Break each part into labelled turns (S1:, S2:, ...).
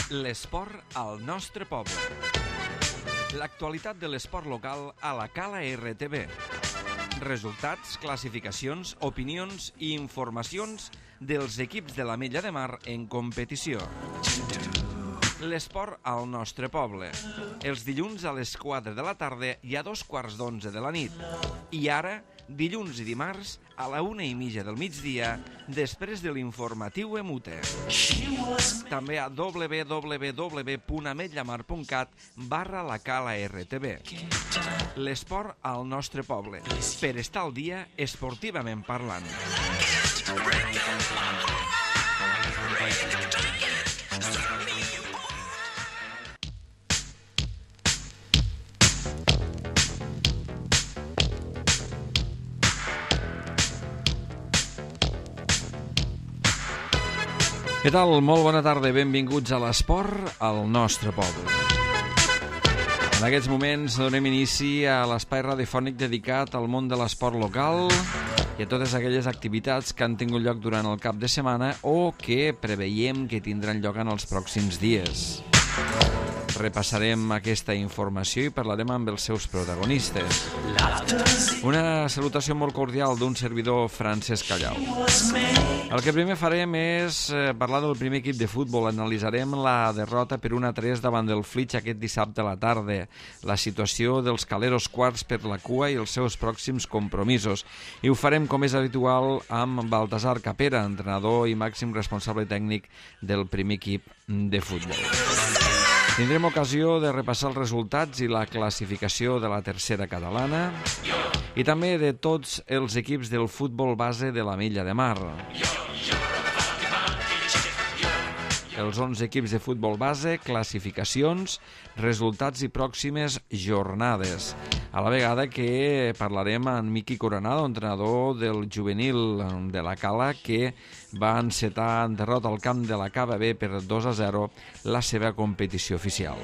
S1: L'esport al nostre poble. L'actualitat de l'esport local a la Cala RTV. Resultats, classificacions, opinions i informacions dels equips de l'Ametlla de Mar en competició. L'esport al nostre poble. Els dilluns a les 4 de la tarda i a 2:15 de la nit. I ara, dilluns i dimarts, a la 1:30 del migdia, després de l'informatiu EMUTE. També a www.ametllamar.cat/la Cala RTV. L'esport al nostre poble. Per estar al dia, esportivament parlant. Què tal? Molt bona tarda i benvinguts a l'esport al nostre poble. En aquests moments donem inici a l'espai radiofònic dedicat al món de l'esport local i a totes aquelles activitats que han tingut lloc durant el cap de setmana o que preveiem que tindran lloc en els pròxims dies. Repassarem aquesta informació i parlarem amb els seus protagonistes. Una salutació molt cordial d'un servidor, Francesc Callau. El que primer farem és parlar del primer equip de futbol. Analitzarem la derrota per 1-3 davant del Flix aquest dissabte a la tarda, la situació dels caleros quarts per la cua i els seus pròxims compromisos. I ho farem, com és habitual, amb Baltasar Capera, entrenador i màxim responsable tècnic del primer equip de futbol. Tindrem ocasió de repassar els resultats i la classificació de la tercera catalana i també de tots els equips del futbol base de l'Ametlla de Mar. Els 11 equips de futbol base, classificacions, resultats i pròximes jornades. A la vegada que parlarem amb Miqui Coronado, entrenador del juvenil de la Cala, que va encetar en derrota al camp de la Cava B per 2-0 la seva competició oficial.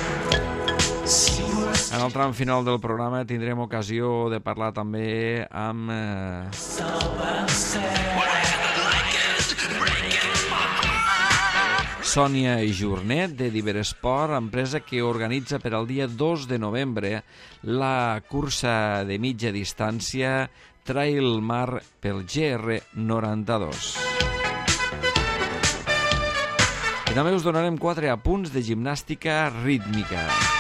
S1: En el tram final del programa tindrem ocasió de parlar també amb Sònia Jornet, de Diveresport, empresa que organitza per al dia 2 de novembre la cursa de mitja distància Trail Mar pel GR92. I també us donarem 4 apunts de gimnàstica rítmica.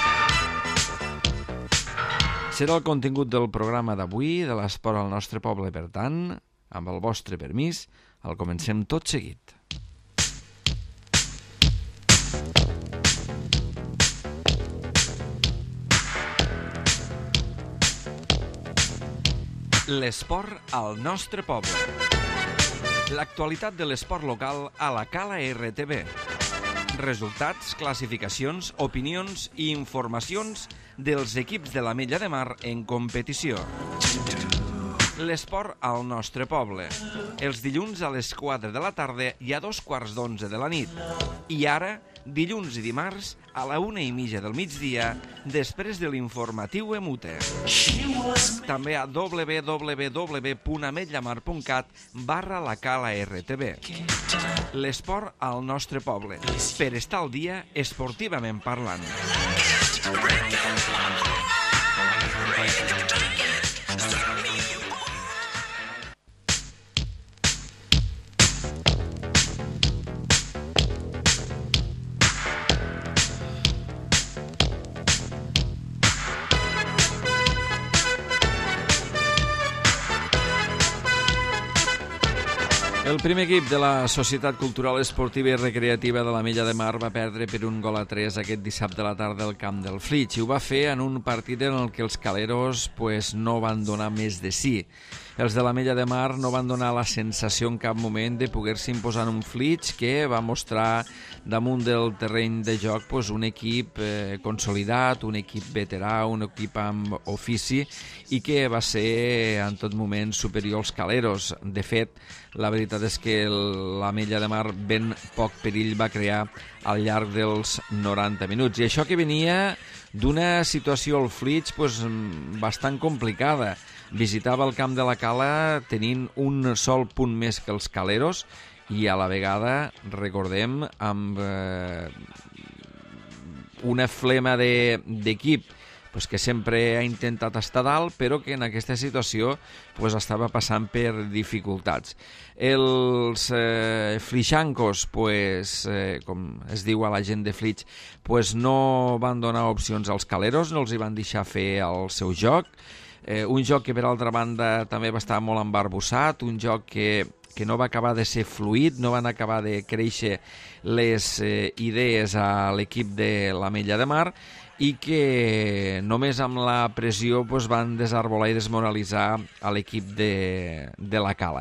S1: Serà el contingut del programa d'avui, de l'esport al nostre poble, per tant, amb el vostre permís, el comencem tot seguit. L'esport al nostre poble. L'actualitat de l'esport local a la Cala RTV. Resultats, classificacions, opinions i informacions dels equips de l'Ametlla de Mar en competició. L'esport al nostre poble. Els dilluns a les 4 de la tarda i a 2:15 de la nit. I ara, dilluns i dimarts, a la 1:30 del migdia, després de l'informatiu EMUTE. També a www.ametllamar.cat/la Cala RTV. L'esport al nostre poble. Per estar al dia, esportivament parlant. El primer equip de la Societat Cultural Esportiva i Recreativa de l'Ametlla de Mar va perdre per 1-3 aquest dissabte a la tarda al camp del Flix i ho va fer en un partit en el que els caleros no van donar més de sí. Els de l'Ametlla de Mar no van donar la sensació en cap moment de poder-se imposar en un Flix que va mostrar damunt del terreny de joc un equip consolidat, un equip veterà, un equip amb ofici i que va ser en tot moment superior als caleros. De fet, la veritat és que l'Ametlla de Mar ben poc perill va crear al llarg dels 90 minuts. I això que venia d'una situació al Flix bastant complicada. Visitava el camp de la Cala tenint un sol punt més que els caleros i a la vegada, recordem, amb una flema d'equip pues que sempre ha intentat estar dalt, però que en aquesta situació pues, estava passant per dificultats. Els flixancos, pues, com es diu a la gent de Flix, pues, no van donar opcions als caleros, no els hi van deixar fer el seu joc. Un joc que, per altra banda, també va estar molt embarbussat, un joc que no va acabar de ser fluid, no van acabar de créixer les idees a l'equip de l'Ametlla de Mar, i que només amb la pressió pues, van desarbolar i desmoralitzar a l'equip de la Cala.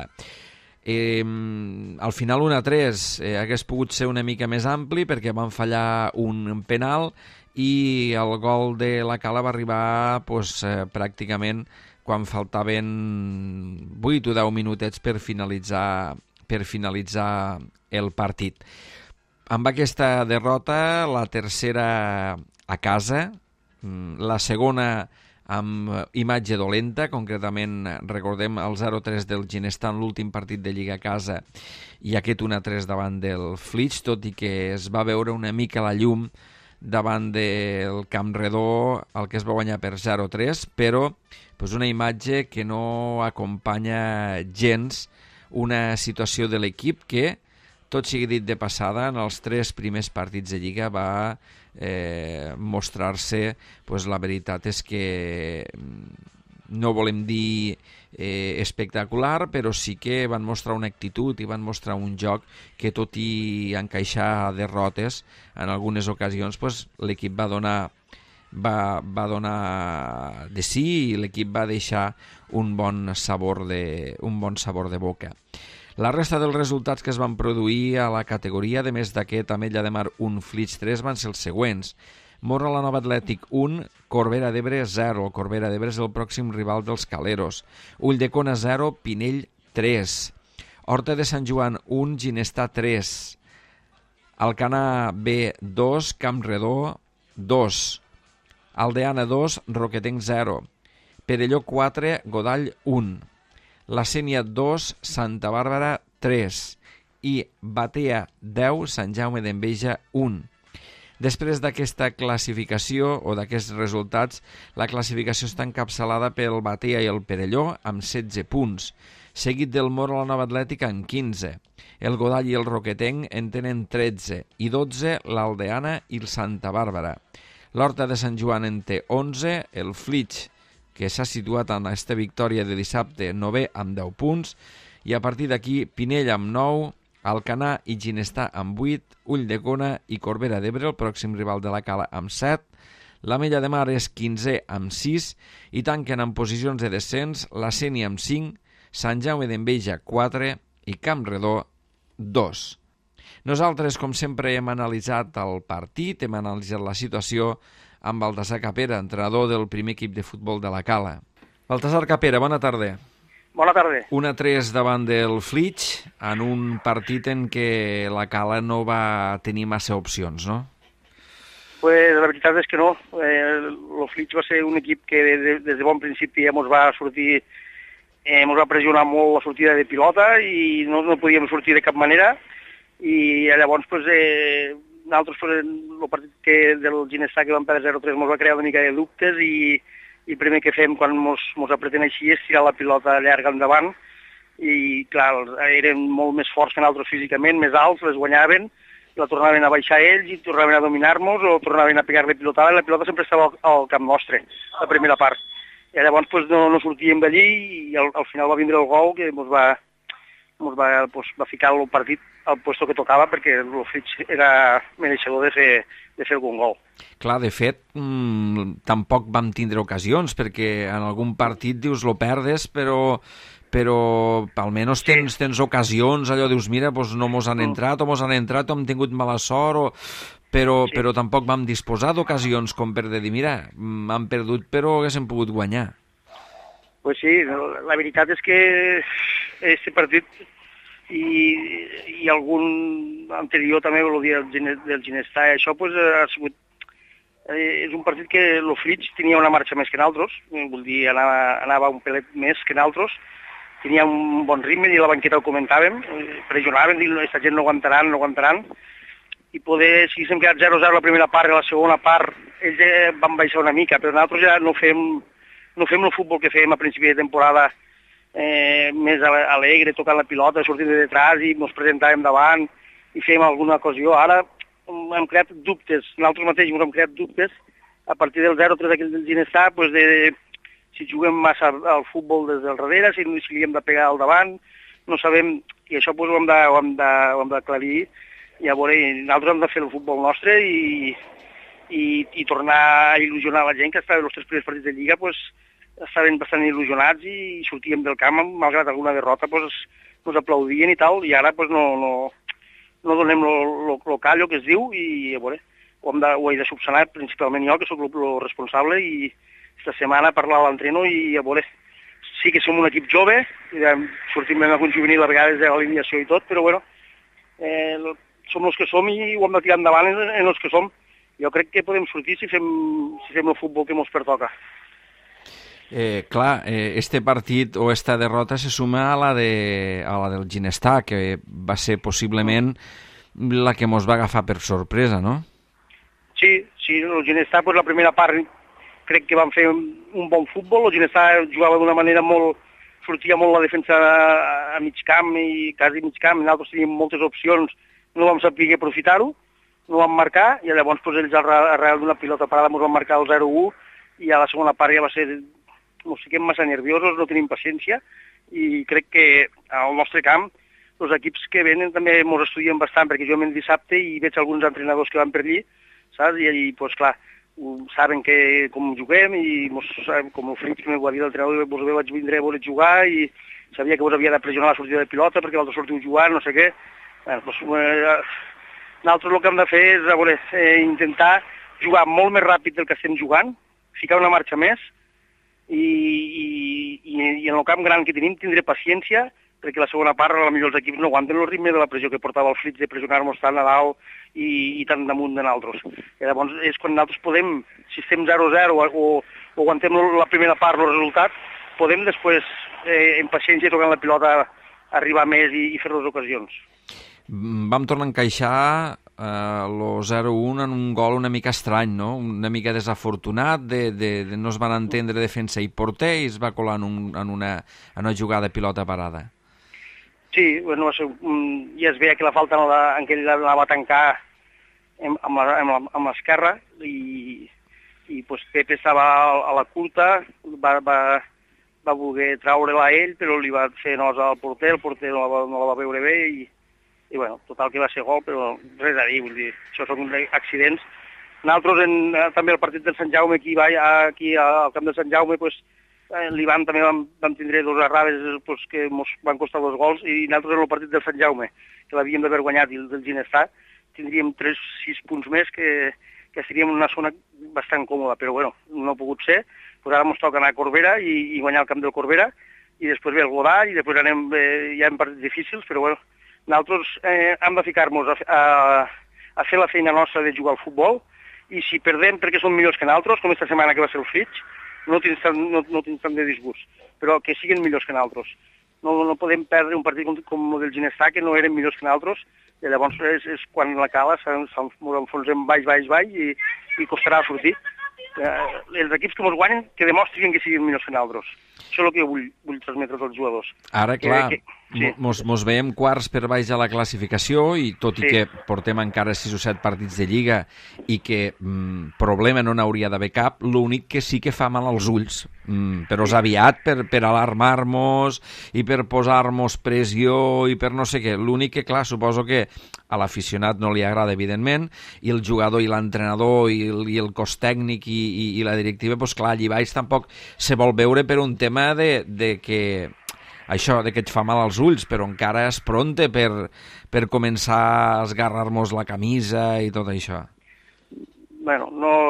S1: Al final 1-3 hagués pogut ser una mica més ampli perquè van fallar un penal i el gol de la Cala va arribar pues, pràcticament quan faltaven 8 o 10 minutets per finalitzar el partit. Amb aquesta derrota, la tercera a casa, la segona amb imatge dolenta, concretament recordem el 0-3 del Ginestar en l'últim partit de Lliga a casa i aquest 1-3 davant del Flix, tot i que es va veure una mica la llum davant del Camp Redó, el que es va guanyar per 0-3, però pues, una imatge que no acompanya gens una situació de l'equip que, tot sigui dit de passada, en els 3 primers partits de Lliga va mostrar-se, pues, la veritat és que no volem dir espectacular, però sí que van mostrar una actitud i van mostrar un joc que, tot i encaixar derrotes en algunes ocasions, pues, l'equip va donar de sí i l'equip va deixar un bon sabor de boca. La resta dels resultats que es van produir a la categoria, a més d'aquest Ametlla de Mar 1, Flix 3, van ser els següents. Morra la Nova Atlètic 1, Corbera d'Ebre 0. Corbera d'Ebre és el pròxim rival dels Caleros. Ulldecona 0, Pinell 3. Horta de Sant Joan 1, Ginestar 3. Alcanar B 2, Campredó 2. Aldeana 2, Roquetenc 0. Perelló 4, Godall 1. La Sénia 2, Santa Bàrbara 3 i Batea 10, Sant Jaume d'Enveja 1. Després d'aquesta classificació o d'aquests resultats, la classificació està encapçalada pel Batea i el Perelló amb 16 punts, seguit del Moro la Nova Atlètica amb 15. El Godall i el Roquetenc en tenen 13 i 12 l'Aldeana i el Santa Bàrbara. L'Horta de Sant Joan en té 11, el Flix, que s'ha situat en aquesta victòria de dissabte, 9è amb 10 punts, i a partir d'aquí Pinell amb 9, Alcanar i Ginestar amb 8, Ulldecona i Corbera d'Ebre, el pròxim rival de la Cala, amb 7, l'Ametlla de Mar és 15è amb 6, i tanquen en posicions de descens la Sénia amb 5, Sant Jaume d'Enveja 4 i Campredó 2. Nosaltres, com sempre, hem analitzat el partit, hem analitzat la situació amb Baltasar Capera, entrenador del primer equip de futbol de la Cala. Baltasar Capera, bona tarda.
S2: Bona tarda.
S1: 1-3 davant del Flix, en un partit en què la Cala no va tenir massa opcions, no?
S2: Pues la veritat és que no. El Flix va ser un equip que des de bon principi ens va sortir, ens va pressionar molt la sortida de pilota i no podíem sortir de cap manera. I llavors, pues, nosaltres, el partit del Ginestar que vam perdre 0-3 ens va crear una mica de dubtes i el primer que fem quan ens apreten així és tirar la pilota llarga endavant i, clar, eren molt més forts que nosaltres físicament, més alts, les guanyaven, la tornaven a baixar ells i tornaven a dominar-nos o tornaven a pegar-li pilotada i la pilota sempre estava al camp nostre, la primera part. I llavors pues, no sortíem d'allí i al final va vindre el gol que ens va ficar el partit al puesto que tocava perquè el Flix era mereixedor de fer algun gol.
S1: Clar, de fet, tampoc vam tindre ocasions perquè en algun partit dius lo perdes, però almenys tens ocasions, allò dius, mira, doncs no mos han entrat o hem tingut mala sort, però tampoc vam disposar d'ocasions com per dir, mira, han perdut però haguéssim pogut guanyar.
S2: Pues sí, la veritat és que aquest partit i algun anterior també, el dia del Ginestar, això pues, ha sigut... és un partit que el Flix tenia una marxa més que nosaltres, vull dir, anava un pelet més que nosaltres, tenia un bon ritme i la banqueta ho comentàvem, pressionaven, diuen, aquesta gent no aguantaran, i poder, si s'hem quedat 0-0 la primera part i la segona part ells van baixar una mica, però nosaltres ja no fem el futbol que fèiem a principi de temporada, més alegre, tocant la pilota, sortint de detrás i ens presentàvem davant i fèiem alguna ocasió. Ara hem creat dubtes, nosaltres mateixos hem creat dubtes a partir del 0-3 aquell del Ginestà, si juguem massa al futbol des del darrere, si li hem de pegar al davant, no sabem, i això ho hem d'aclarir, i a veure, nosaltres hem de fer el futbol nostre i tornar a il·lusionar la gent que estava en els 3 primers partits de Lliga, estaven bastant il·lusionats i sortíem del camp, malgrat alguna derrota, ens aplaudien i tal, i ara no donem el callo que es diu, i a veure, ho he de subsanar principalment jo, que sóc el responsable, i esta setmana parlar a l'entreno i a veure, sí que som un equip jove, sortim amb algun juvenil a vegades de l'alineació i tot, però bueno, som els que som i ho hem de tirar endavant en els que som. Jo crec que podem sortir si fem el futbol que ens pertoca.
S1: Clar, este partit o esta derrota se suma a la del Ginestà, que va ser possiblement la que ens va agafar per sorpresa, no?
S2: Sí, el Ginestà, la primera part crec que van fer un bon futbol, el Ginestà jugava d'una manera sortia molt la defensa a mig camp i quasi mig camp, nosaltres teníem moltes opcions, no vam saber aprofitar-ho, no vam marcar, i llavors ells arrel d'una pilota parada ens van marcar el 0-1, i a la segona part ja va ser, ens fiquem massa nerviosos, no tenim paciència, i crec que al nostre camp els equips que venen també ens estudien bastant, perquè jo el dissabte i veig alguns entrenadors que van per allí, saps? I clar, saben com juguem, i com el Fritz que m'ho havia dit l'entrenador, vos vaig vindre a voler jugar, i sabia que vos havia de pressionar la sortida de pilota perquè l'altre sortiu jugant, no sé què. Nosaltres el que hem de fer és intentar jugar molt més ràpid del que estem jugant, ficar una marxa més, i en el camp gran que tenim tindré paciència, perquè la segona part potser els equips no aguanten el ritme de la pressió que portava el Fritz de pressionar-nos tant a dalt i tan damunt de nosaltres. I llavors és quan nosaltres podem, si estem 0-0 o aguantem la primera part, el resultat, podem després, en paciència, tocant la pilota, arribar més i fer les ocasions.
S1: Vam tornar a encaixar el 0-1 en un gol una mica estrany, no? Una mica desafortunat, no es van entendre defensa i porter i es va colar en una jugada de pilota parada.
S2: Sí, bueno, ja es veia que la falta en què ell la va tancar amb l'esquerra i Pepe estava a la curta, va voler traure-la a ell, però li va fer nosa al porter, el porter no la va veure bé i bueno, total que va ser gol, però res a dir, vull dir, això són accidents. Nosaltres, també el partit del Sant Jaume, aquí al camp de Sant Jaume, l'Ivan també vam tindre 2 errades que ens van costar 2 gols, i nosaltres en el partit del Sant Jaume, que l'havíem d'haver guanyat, i el del Ginestà, tindríem 3-6 punts més, que estaríem en una zona bastant còmoda, però bueno, no ha pogut ser. Ara ens toca anar a Corbera i guanyar el camp del Corbera, i després ve el Godà, i després anem ja en partits difícils, però bueno, nosaltres hem de ficar-nos a fer la feina nostra de jugar al futbol, i si perdem perquè som millors que nosaltres, com aquesta setmana que va ser el Fritz, no tens tant de disgust, però que siguin millors que nosaltres. No podem perdre un partit com el del Ginestà, que no eren millors que nosaltres, i llavors és quan la cala s'enfonsem baix i costarà sortir. Els equips que ens guanyen, que demostrin que siguin millors que nosaltres. Això és el que jo vull transmetre als jugadors.
S1: Ara, clar, mos veiem quarts per baix a la classificació, i tot i que portem encara 6 o 7 partits de Lliga i que problema no n'hauria d'haver cap, l'únic que sí que fa mal als ulls, però és aviat per alarmar-nos i per posar-nos pressió i per no sé què. L'únic que, clar, suposo que a l'aficionat no li agrada, evidentment, i el jugador i l'entrenador i el cos tècnic i la directiva, doncs clar, allí baix tampoc se vol veure per un tema de que això, de que et fa mal als ulls, però encara és pronte per començar a esgarrar-nos la camisa i tot això.
S2: Bueno,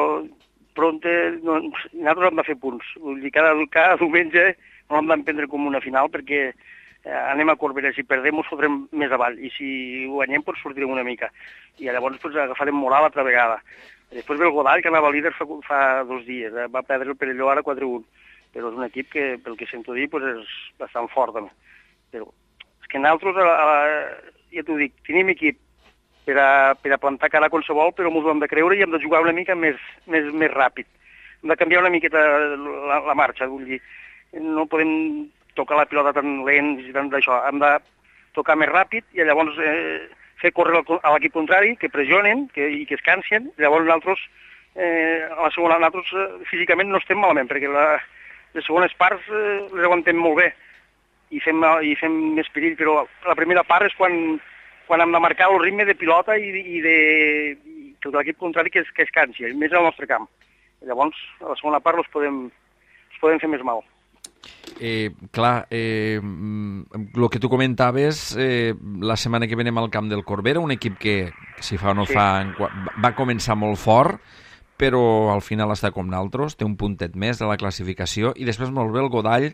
S2: nosaltres hem de fer punts. Vull dir, cada diumenge no hem d'emprendre com una final, perquè anem a Corbera, si perdem ens fotrem més avall, i si guanyem sortirem una mica, i llavors agafarem moral altra vegada. Després ve el Godall, que anava líder fa 2 dies, va perdre el Perelló ara 4-1, però és un equip que, pel que sento dir, és bastant fort també. Però és que nosaltres, ja t'ho dic, tenim equip per a plantar cara a qualsevol, però ens ho hem de creure i hem de jugar una mica més ràpid. Hem de canviar una miqueta la marxa, vull dir, no podem tocar la pilota tan lents i tant d'això, hem de tocar més ràpid i llavors fer córrer a l'equip contrari, que pressionen i que es cansen, llavors nosaltres, a la segona, físicament no estem malament, perquè les segones parts les aguantem molt bé i fem més perill, però la primera part és quan hem de marcar el ritme de pilota i que l'equip contrari que es cansi, més al nostre camp. Llavors, a la segona part els podem fer més mal.
S1: Clar, el que tu comentaves, la setmana que venim al camp del Corbera, un equip que, si fa o no fa, va començar molt fort, però al final està com nosaltres, té un puntet més de la classificació, i després molt bé el Godall,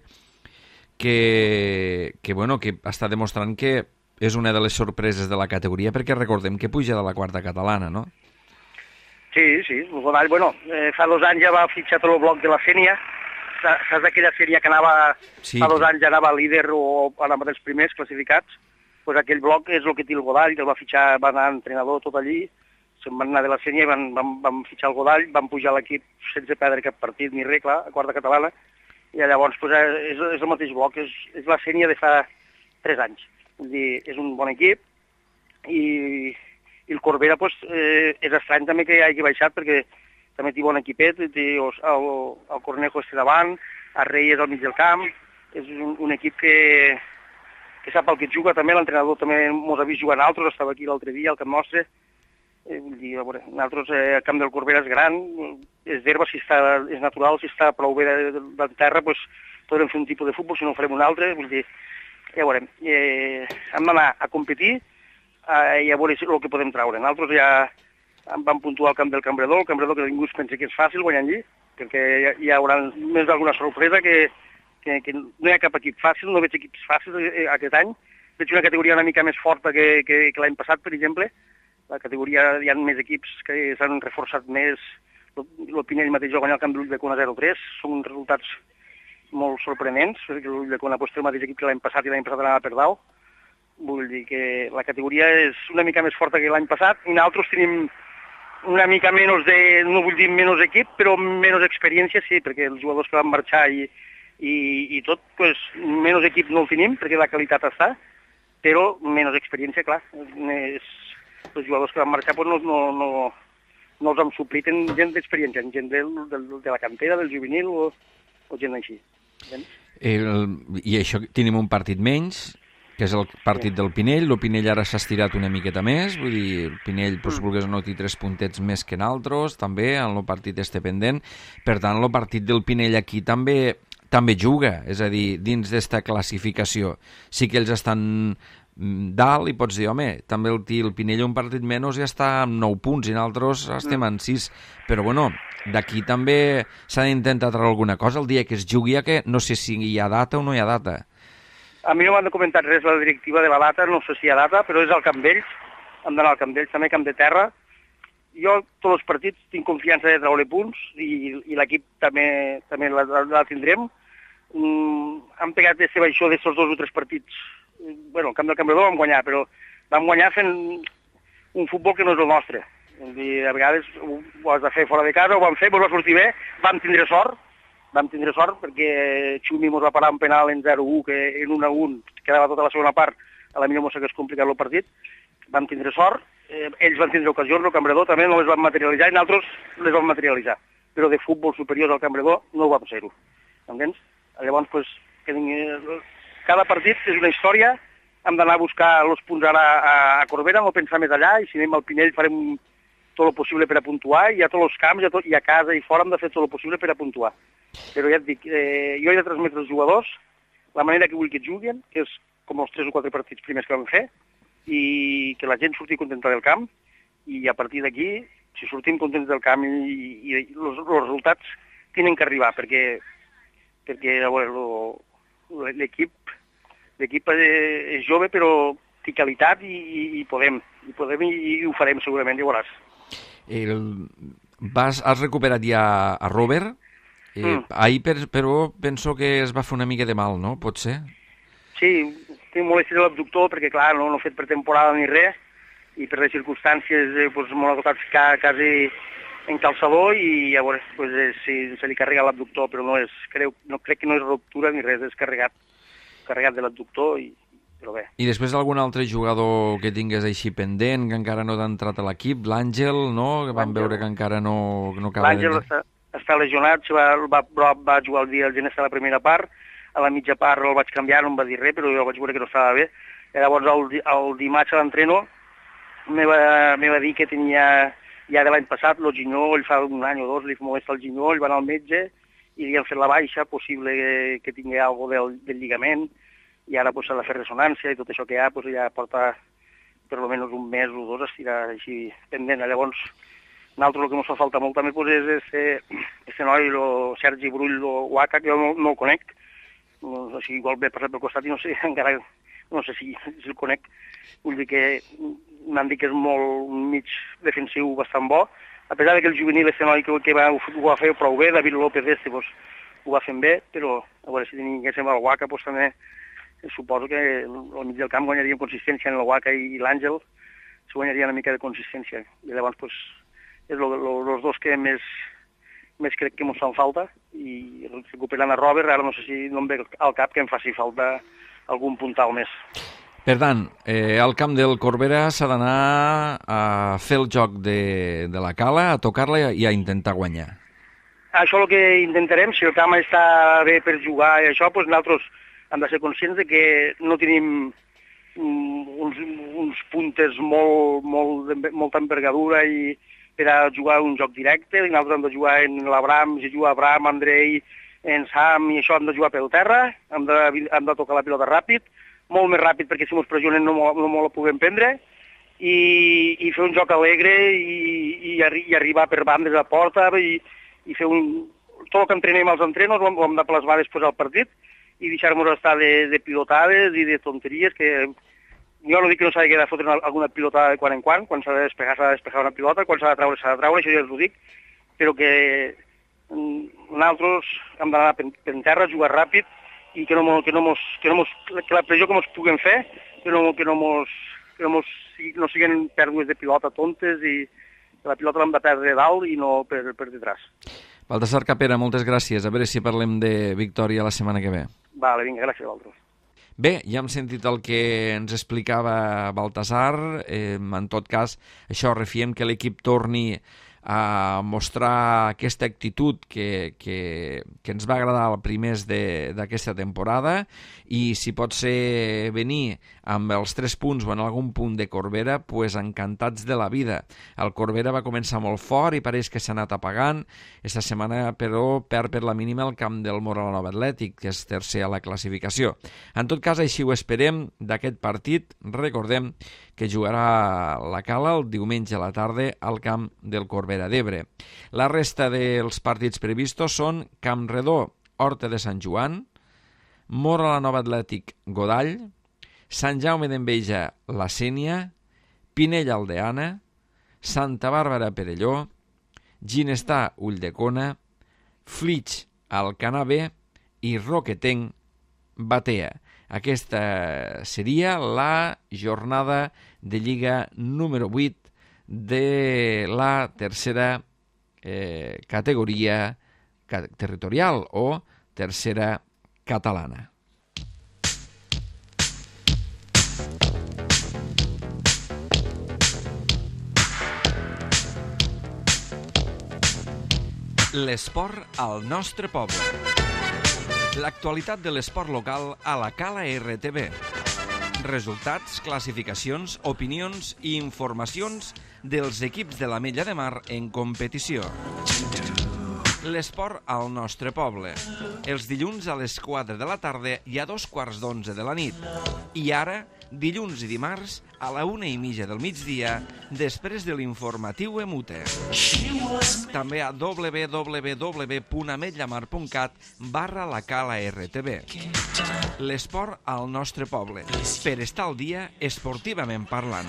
S1: que està demostrant que és una de les sorpreses de la categoria, perquè recordem que puja de la quarta catalana, no?
S2: Sí, el Godall, fa 2 anys ja va fitxar tot el bloc de la Sènia. Saps aquella sèrie que anava, fa 2 anys ja anava líder o anava dels primers classificats? Doncs aquell bloc és el que té el Godall, que el va fitxar, va anar entrenador tot allí, se'n van anar de la Sènia i van fitxar el Godall, van pujar l'equip sense perdre cap partit ni res, clar, a quarta catalana, i llavors és el mateix bloc, és la Sènia de fa 3 anys. Vull dir, és un bon equip i el Corbera és estrany també que hagi baixat perquè també té bon equipet, té el Cornejo davant, el Reyes al mig del camp, és un equip que sap el que juga també, l'entrenador també mos ha vist jugar a nosaltres, estava aquí l'altre dia al camp nostre, vull dir, a veure, nosaltres el camp del Corbera és gran, és d'herba, és natural, si està prou bé de terra, doncs podrem fer un tipus de futbol, si no farem un altre, vull dir, ja veurem, hem d'anar a competir i a veure el que podem traure. Nosaltres ja vam puntuar al camp del Cambredor, que ningú es pensa que és fàcil guanyar allí, perquè hi haurà més d'alguna sorpresa que no hi ha cap equip fàcil, no veig equips fàcils aquest any. Veig una categoria una mica més forta que l'any passat, per exemple. La categoria hi ha més equips que s'han reforçat més. El Pinell mateix va guanyar el camp de l'Ulldecona 0-3. Són resultats molt sorprenents, perquè l'Ulldecona té el mateix equip que l'any passat i l'any passat anava per dalt. Vull dir que la categoria és una mica més forta que l'any passat i nosaltres tenim una mica menys no vull dir menys equip, però menys experiència sí, perquè els jugadors que van marxar i tot, doncs menys equip no el tenim, perquè la qualitat està, però menys experiència, clar. Els jugadors que van marxar no els han suplit en gent d'experiència, en gent de la cantera, del juvenil o gent així.
S1: I això tenim un partit menys, que és el partit del Pinell. El Pinell ara s'ha estirat una miqueta més, vull dir, el Pinell, vulguis o no, té 3 puntets més que nosaltres, també, en el partit este pendent. Per tant, el partit del Pinell aquí també juga, és a dir, dins d'esta classificació. Sí que ells estan dalt i pots dir, home, també el Pinell un partit menys ja està amb 9 punts i nosaltres estem en 6, però bueno, d'aquí també s'ha d'intentar treure alguna cosa el dia que es jugui, que no sé si hi ha data o no hi ha data.
S2: A mi no m'han comentat res la directiva de la data, no sé si hi ha data, però és al Camp d'Ells, hem d'anar al Camp d'Ells, també Camp de Terra. Jo, tots els partits, tinc confiança de treure punts i l'equip també la tindrem. Hem pegat de ser baixó d'estos 2 o 3 partits. Bueno, el Camp del Cambredor vam guanyar, però vam guanyar fent un futbol que no és el nostre. A vegades ho has de fer fora de casa, ho vam fer, ens va sortir bé, vam tindre sort perquè Xumi ens va parar un penal en 0-1, que en 1-1 quedava tota la segona part, a la millor mos hagués complicat el partit. Vam tindre sort, ells van tindre ocasions, el Cambredor també no les van materialitzar i nosaltres les vam materialitzar. Però de futbol superior al Cambredor no ho vam ser-ho. Entens? Llavors, cada partit és una història, hem d'anar a buscar els punts ara a Corbera, no pensar més allà, i si anem al Pinell farem tot el possible per a puntuar, i a tots els camps, i a casa i fora hem de fer tot el possible per a puntuar. Però ja et dic, jo he de transmetre als jugadors la manera que vull que juguen, que és com els 3 o 4 partits primers que vam fer, i que la gent surti contenta del camp, i a partir d'aquí, si sortim contents del camp i els resultats tenen que arribar, perquè l'equip és jove, però té qualitat i podem i ho farem segurament, ja veuràs.
S1: Has recuperat ja a Robert? Ahir, però, penso que es va fer una mica de mal, no? Pot ser?
S2: Sí, tinc molèsties a l'abductor perquè, clar, no he fet pretemporada ni res i per les circumstàncies m'ha tocat ficar quasi en calçador i llavors se li carrega l'abductor, però crec que no és ruptura ni res, és carregat de l'abductor, però bé.
S1: I després algun altre jugador que tingués així pendent, que encara no t'ha entrat a l'equip, l'Àngel, no? Que vam veure que encara no acaba...
S2: L'Àngel està lesionat, va jugar el gener a la primera part, a la mitja part el vaig canviar, no em va dir res, però jo vaig veure que no estava bé. I llavors el dimarts a l'entreno me va dir que tenia ja de l'any passat el ginyó, fa un any o dos li molesta el ginyó, va anar al metge i li han fet la baixa, possible que tingui alguna cosa del lligament, i ara s'ha de fer ressonància i tot això que hi ha ja porta per almenys un mes o dos estirar així pendent. Llavors, nosaltres el que ens fa falta molt també és aquest noi, el Sergi Brull o Waka, que jo no el conec, o sigui, igual ve passat pel costat i no sé, encara no sé si el conec. Vull dir que m'han dit que és un mig defensiu bastant bo, a pesar que el juvenil aquest noi que ho va fer prou bé, David López ho va fent bé, però a veure si tinguéssim el Waka, també suposo que al mig del camp guanyaria consistència en el Waka i l'Àngel, se guanyaria una mica de consistència. I llavors és els dos que més crec que ens fan falta, i recuperant a Robert, ara no sé si no em ve al cap que em faci falta algun puntal més.
S1: Per tant, al camp del Corbera s'ha d'anar a fer el joc de la Cala, a tocar-la i a intentar guanyar.
S2: Això és el que intentarem. Si el camp està bé per jugar i això, nosaltres hem de ser conscients de que no tenim uns puntes molta envergadura i per a jugar un joc directe, i nosaltres hem de jugar en l'Abram, si juga Abram, Andrei, en Sam, i això hem de jugar pel terra, hem de tocar la pilota ràpid, molt més ràpid perquè si ens pressionen no la puguem prendre, i fer un joc alegre i arribar per bandes a porta i fer tot el que entrenem als entrenos ho hem de plasmar després al partit i deixar-nos estar de pilotades i de tonteries, que jo no dic que no s'ha de quedar fotre alguna pilotada de quan en quan s'ha de despejar una pilota, quan s'ha de treure, això ja us ho dic, però que nosaltres hem d'anar per terra, jugar ràpid, i que la pressió que ens puguem fer, que no siguin pèrdues de pilota tontes, i que la pilota l'hem de perdre dalt i no per detrás.
S1: Baltasar Capera, moltes gràcies. A veure si parlem de victòria la setmana que ve.
S2: Vale, vinga, gràcies a vosaltres.
S1: Bé, ja hem sentit el que ens explicava Baltasar. En tot cas, això, refiem que l'equip torni a mostrar aquesta actitud que ens va agradar els primers d'aquesta temporada, i si pot ser venir amb els 3 punts o en algun punt de Corbera, pues encantats de la vida. El Corbera va començar molt fort i pareix que s'ha anat apagant. Esta setmana, però, perd per la mínima el camp del Moralanova Atlètic, que és tercer a la classificació. En tot cas, així ho esperem d'aquest partit. Recordem que jugarà la Cala el diumenge a la tarda al camp del Corbera d'Ebre. La resta dels partits previstos són Campredó, Horta de Sant Joan, Moralanova Atlètic, Godall, Sant Jaume d'Enveja, La Sénia, Pinella Aldeana, Santa Bàrbara Perelló, Ginestar Ulldecona, Flix Alcanar B i Roquetenc Batea. Aquesta seria la jornada de Lliga número 8 de la tercera categoria territorial o tercera catalana. L'esport al nostre poble. L'actualitat de l'esport local a la Cala RTV. Resultats, classificacions, opinions i informacions dels equips de l'Ametlla de Mar en competició. L'esport al nostre poble. Els dilluns a les 4 de la tarda i a 2:15 de la nit. I ara, dilluns i dimarts a la 1:30 del migdia, després de l'informatiu Emute. També a www.ametllamar.cat/la Cala RTV. L'esport al nostre poble, per estar al dia esportivament parlant.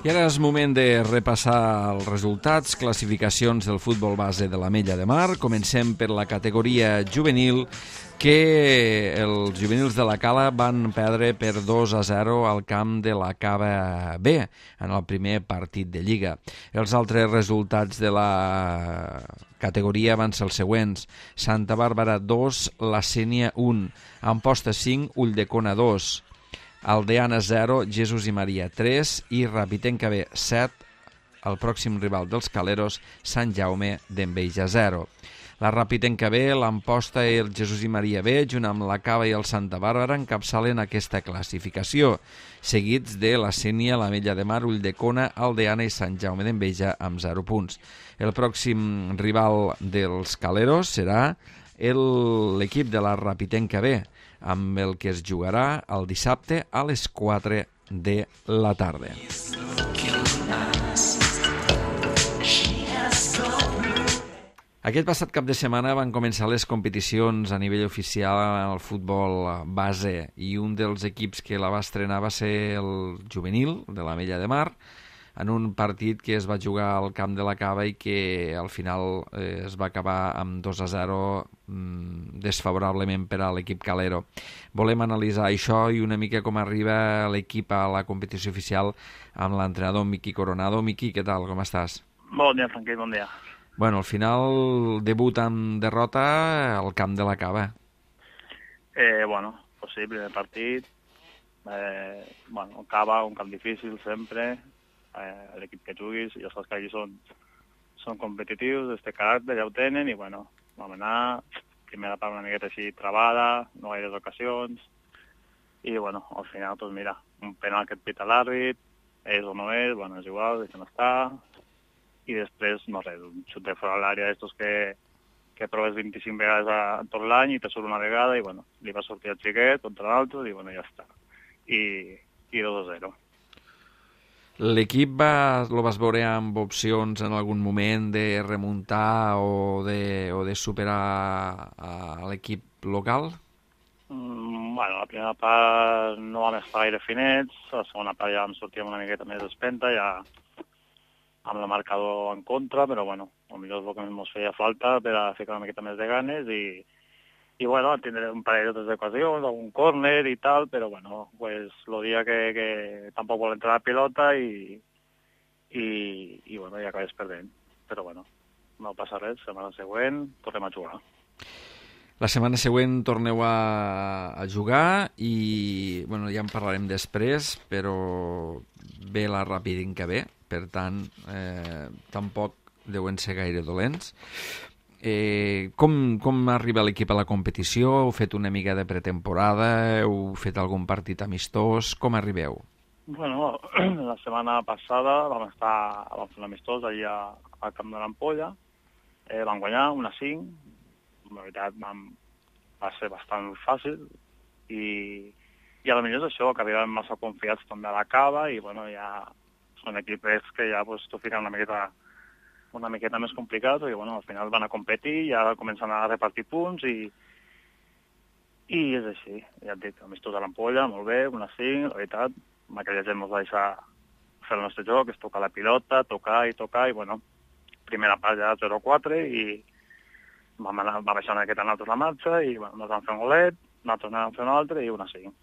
S1: I ara és moment de repassar els resultats, classificacions del futbol base de l'Ametlla de Mar. Comencem per la categoria juvenil, que els juvenils de la Cala van perdre per 2-0 al camp de la Cava B en el primer partit de Lliga. Els altres resultats de la categoria van ser els següents: Santa Bàrbara 2, La Sénia 1, Amposta 5, Ulldecona 2, Aldeana 0, Jesús i Maria 3 i Rapitenca B 7, el pròxim rival dels Caleros, Sant Jaume d'Enveja 0. La Rapitenca B, l'Amposta i el Jesús i Maria B, junt amb la Cava i el Santa Bàrbara, encapçalen aquesta classificació, seguits de la Sénia, l'Ametlla de Mar, Ulldecona, Aldeana i Sant Jaume d'Enveja amb 0 punts. El pròxim rival dels Caleros serà l'equip de la Rapitenca B, amb el que es jugarà el dissabte a les 4 de la tarda. Aquest passat cap de setmana van començar les competicions a nivell oficial al futbol base i un dels equips que la va estrenar va ser el juvenil de l'Ametlla de Mar, en un partit que es va jugar al camp de la Cava i que al final es va acabar amb 2-0 desfavorablement per a l'equip calero. Volem analitzar això i una mica com arriba l'equip a la competició oficial amb l'entrenador Miqui Coronado. Miqui, què tal? Com estàs?
S3: Bon dia, Franquet, bon dia.
S1: Bueno, al final debut amb derrota al camp de la Cava.
S3: Bueno, pues sí, primer partit. Cava, un camp difícil sempre. L'equip que juguis, ja saps que allí són competitius, este caràcter ja ho tenen i bueno, vam anar, primera part una miqueta així travada, no gaires ocasions i bueno, al final, doncs mira, un penal que et pita l'àrbit, és o no és, bueno, és igual, deixem estar i després, no res, un xut de fora a l'àrea d'estos que proves 25 vegades tot l'any i te surt una vegada i bueno, li va sortir el xiquet contra l'altre i bueno, ja està. I 2-0.
S1: L'equip lo vas veure amb opcions en algun moment de remuntar o de superar a l'equip local?
S3: Bueno, la primera part no vam estar gaire finets, la segona part ja em sortíem una miqueta més d'espenta, ja amb el marcador en contra, però bueno, potser és el que ens feia falta per a ficar una miqueta més de ganes i bueno, tindré un parell d'ocasions, algun córner i tal, però bueno, pues el dia que tampoc vol entrar la pilota i bueno, ja acabes perdent. Però bueno, no passa res, setmana següent tornem a jugar.
S1: La setmana següent torneu a jugar i bueno, ja en parlarem després, però ve la Rapitenca B, per tant, tampoc deuen ser gaire dolents. Com arriba l'equip a la competició? Heu fet una mica de pretemporada? Heu fet algun partit amistós? Com arribeu?
S3: Bueno, la setmana passada vam fer un amistós allà al camp de l'Ampolla, vam guanyar 1-5, la veritat va ser bastant fàcil i a lo millor és això, que arribem massa confiats també a la Cava i bueno, ja són equips que ja pues, t'ho fiquen una miqueta més complicat, i bueno, al final van a competir, ja comencen a repartir punts i és així, ja et dic, amistós a l'Ampolla, molt bé, 1-5, la veritat, amb aquella gent ens va deixar fer el nostre joc, és tocar la pilota, tocar i bueno, primera part ja 0-4 i va baixar una miqueta nosaltres la marxa i bueno, ens vam fer un golet, nosaltres anàvem a fer un altre i 1-5.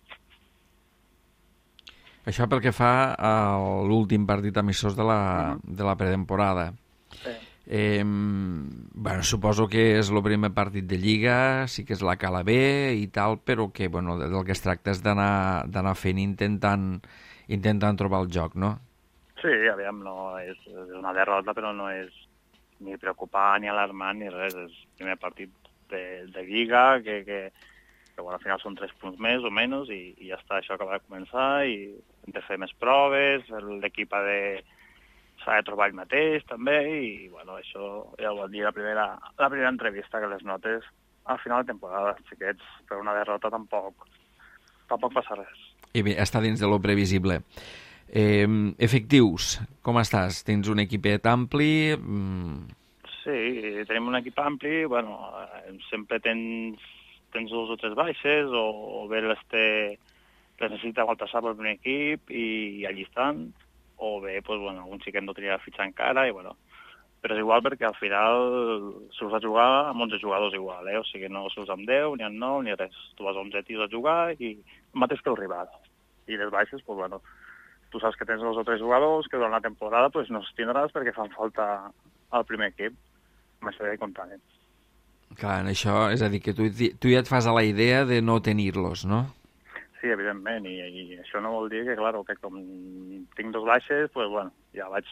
S1: Això pel que fa a l'últim partit amistós de la pretemporada.
S3: Sí.
S1: Bueno, suposo que és el primer partit de Lliga, sí que és la Cala B i tal, però que bueno, del que es tracta és d'anar fent intentant trobar el joc, no?
S3: Sí, aviam, no és una derrota, però no és ni preocupant ni alarmant ni res, és el primer partit de Lliga, que bueno, al final són 3 punts més o menys i ja està, això acaba de començar i hem de fer més proves, l'equip s'ha de trobar ell mateix també i bueno, això ja ho vam dir la primera entrevista, que les notes al final de temporada, xiquets, per una derrota tampoc passa res.
S1: I bé, està dins de lo previsible. Efectius, com estàs? Tens un equipet ampli?
S3: Sí, tenim un equip ampli, bueno, sempre tens 2 o 3 baixes o bé les necessita Baltasar per un equip i allí estan. o bé, pues, bueno, un xiquet no tenia fitxa encara, i bueno, però és igual perquè al final surts a jugar amb 11 jugadors igual, o sigui, no surts amb 10, ni amb 9, ni res. Tu vas a 11 tios a jugar i el mateix que el rival. I les baixes, pues, bueno, tu saps que tens 2 o 3 jugadors que durant la temporada pues, no els tindràs perquè fan falta al primer equip. Amb això ja hi comptarem.
S1: Clar, en això, és a dir, que tu ja et fas a la idea de no tenir-los, no?
S3: Sí, evidentment, i això no vol dir que, clar, que com tinc 2 baixes, pues, bueno, ja vaig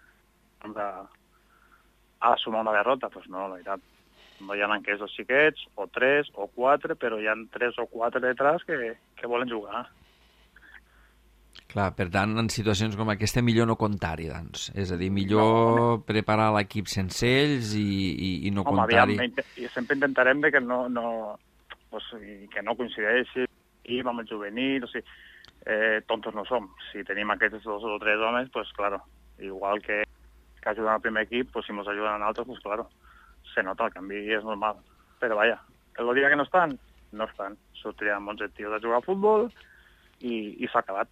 S3: a sumar una derrota. Pues no, la veritat, no hi ha enquers 2 xiquets, o 3, o 4, però hi ha 3 o 4 detrás que volen jugar.
S1: Clar, per tant, en situacions com aquesta, millor no comptar-hi, doncs. És a dir, millor preparar l'equip sense ells i no comptar-hi.
S3: I sempre intentarem que no coincideixi i amb el juvenil, o sigui, tontos no som. Si tenim aquests 2 o 3 homes, pues claro, igual que ajuden al primer equip, pues si ens ajuden a altres, pues claro, se nota, el canvi és normal. Però vaja, el dia que no estan, no estan. Sortirem 11 tios a jugar a futbol i s'ha acabat.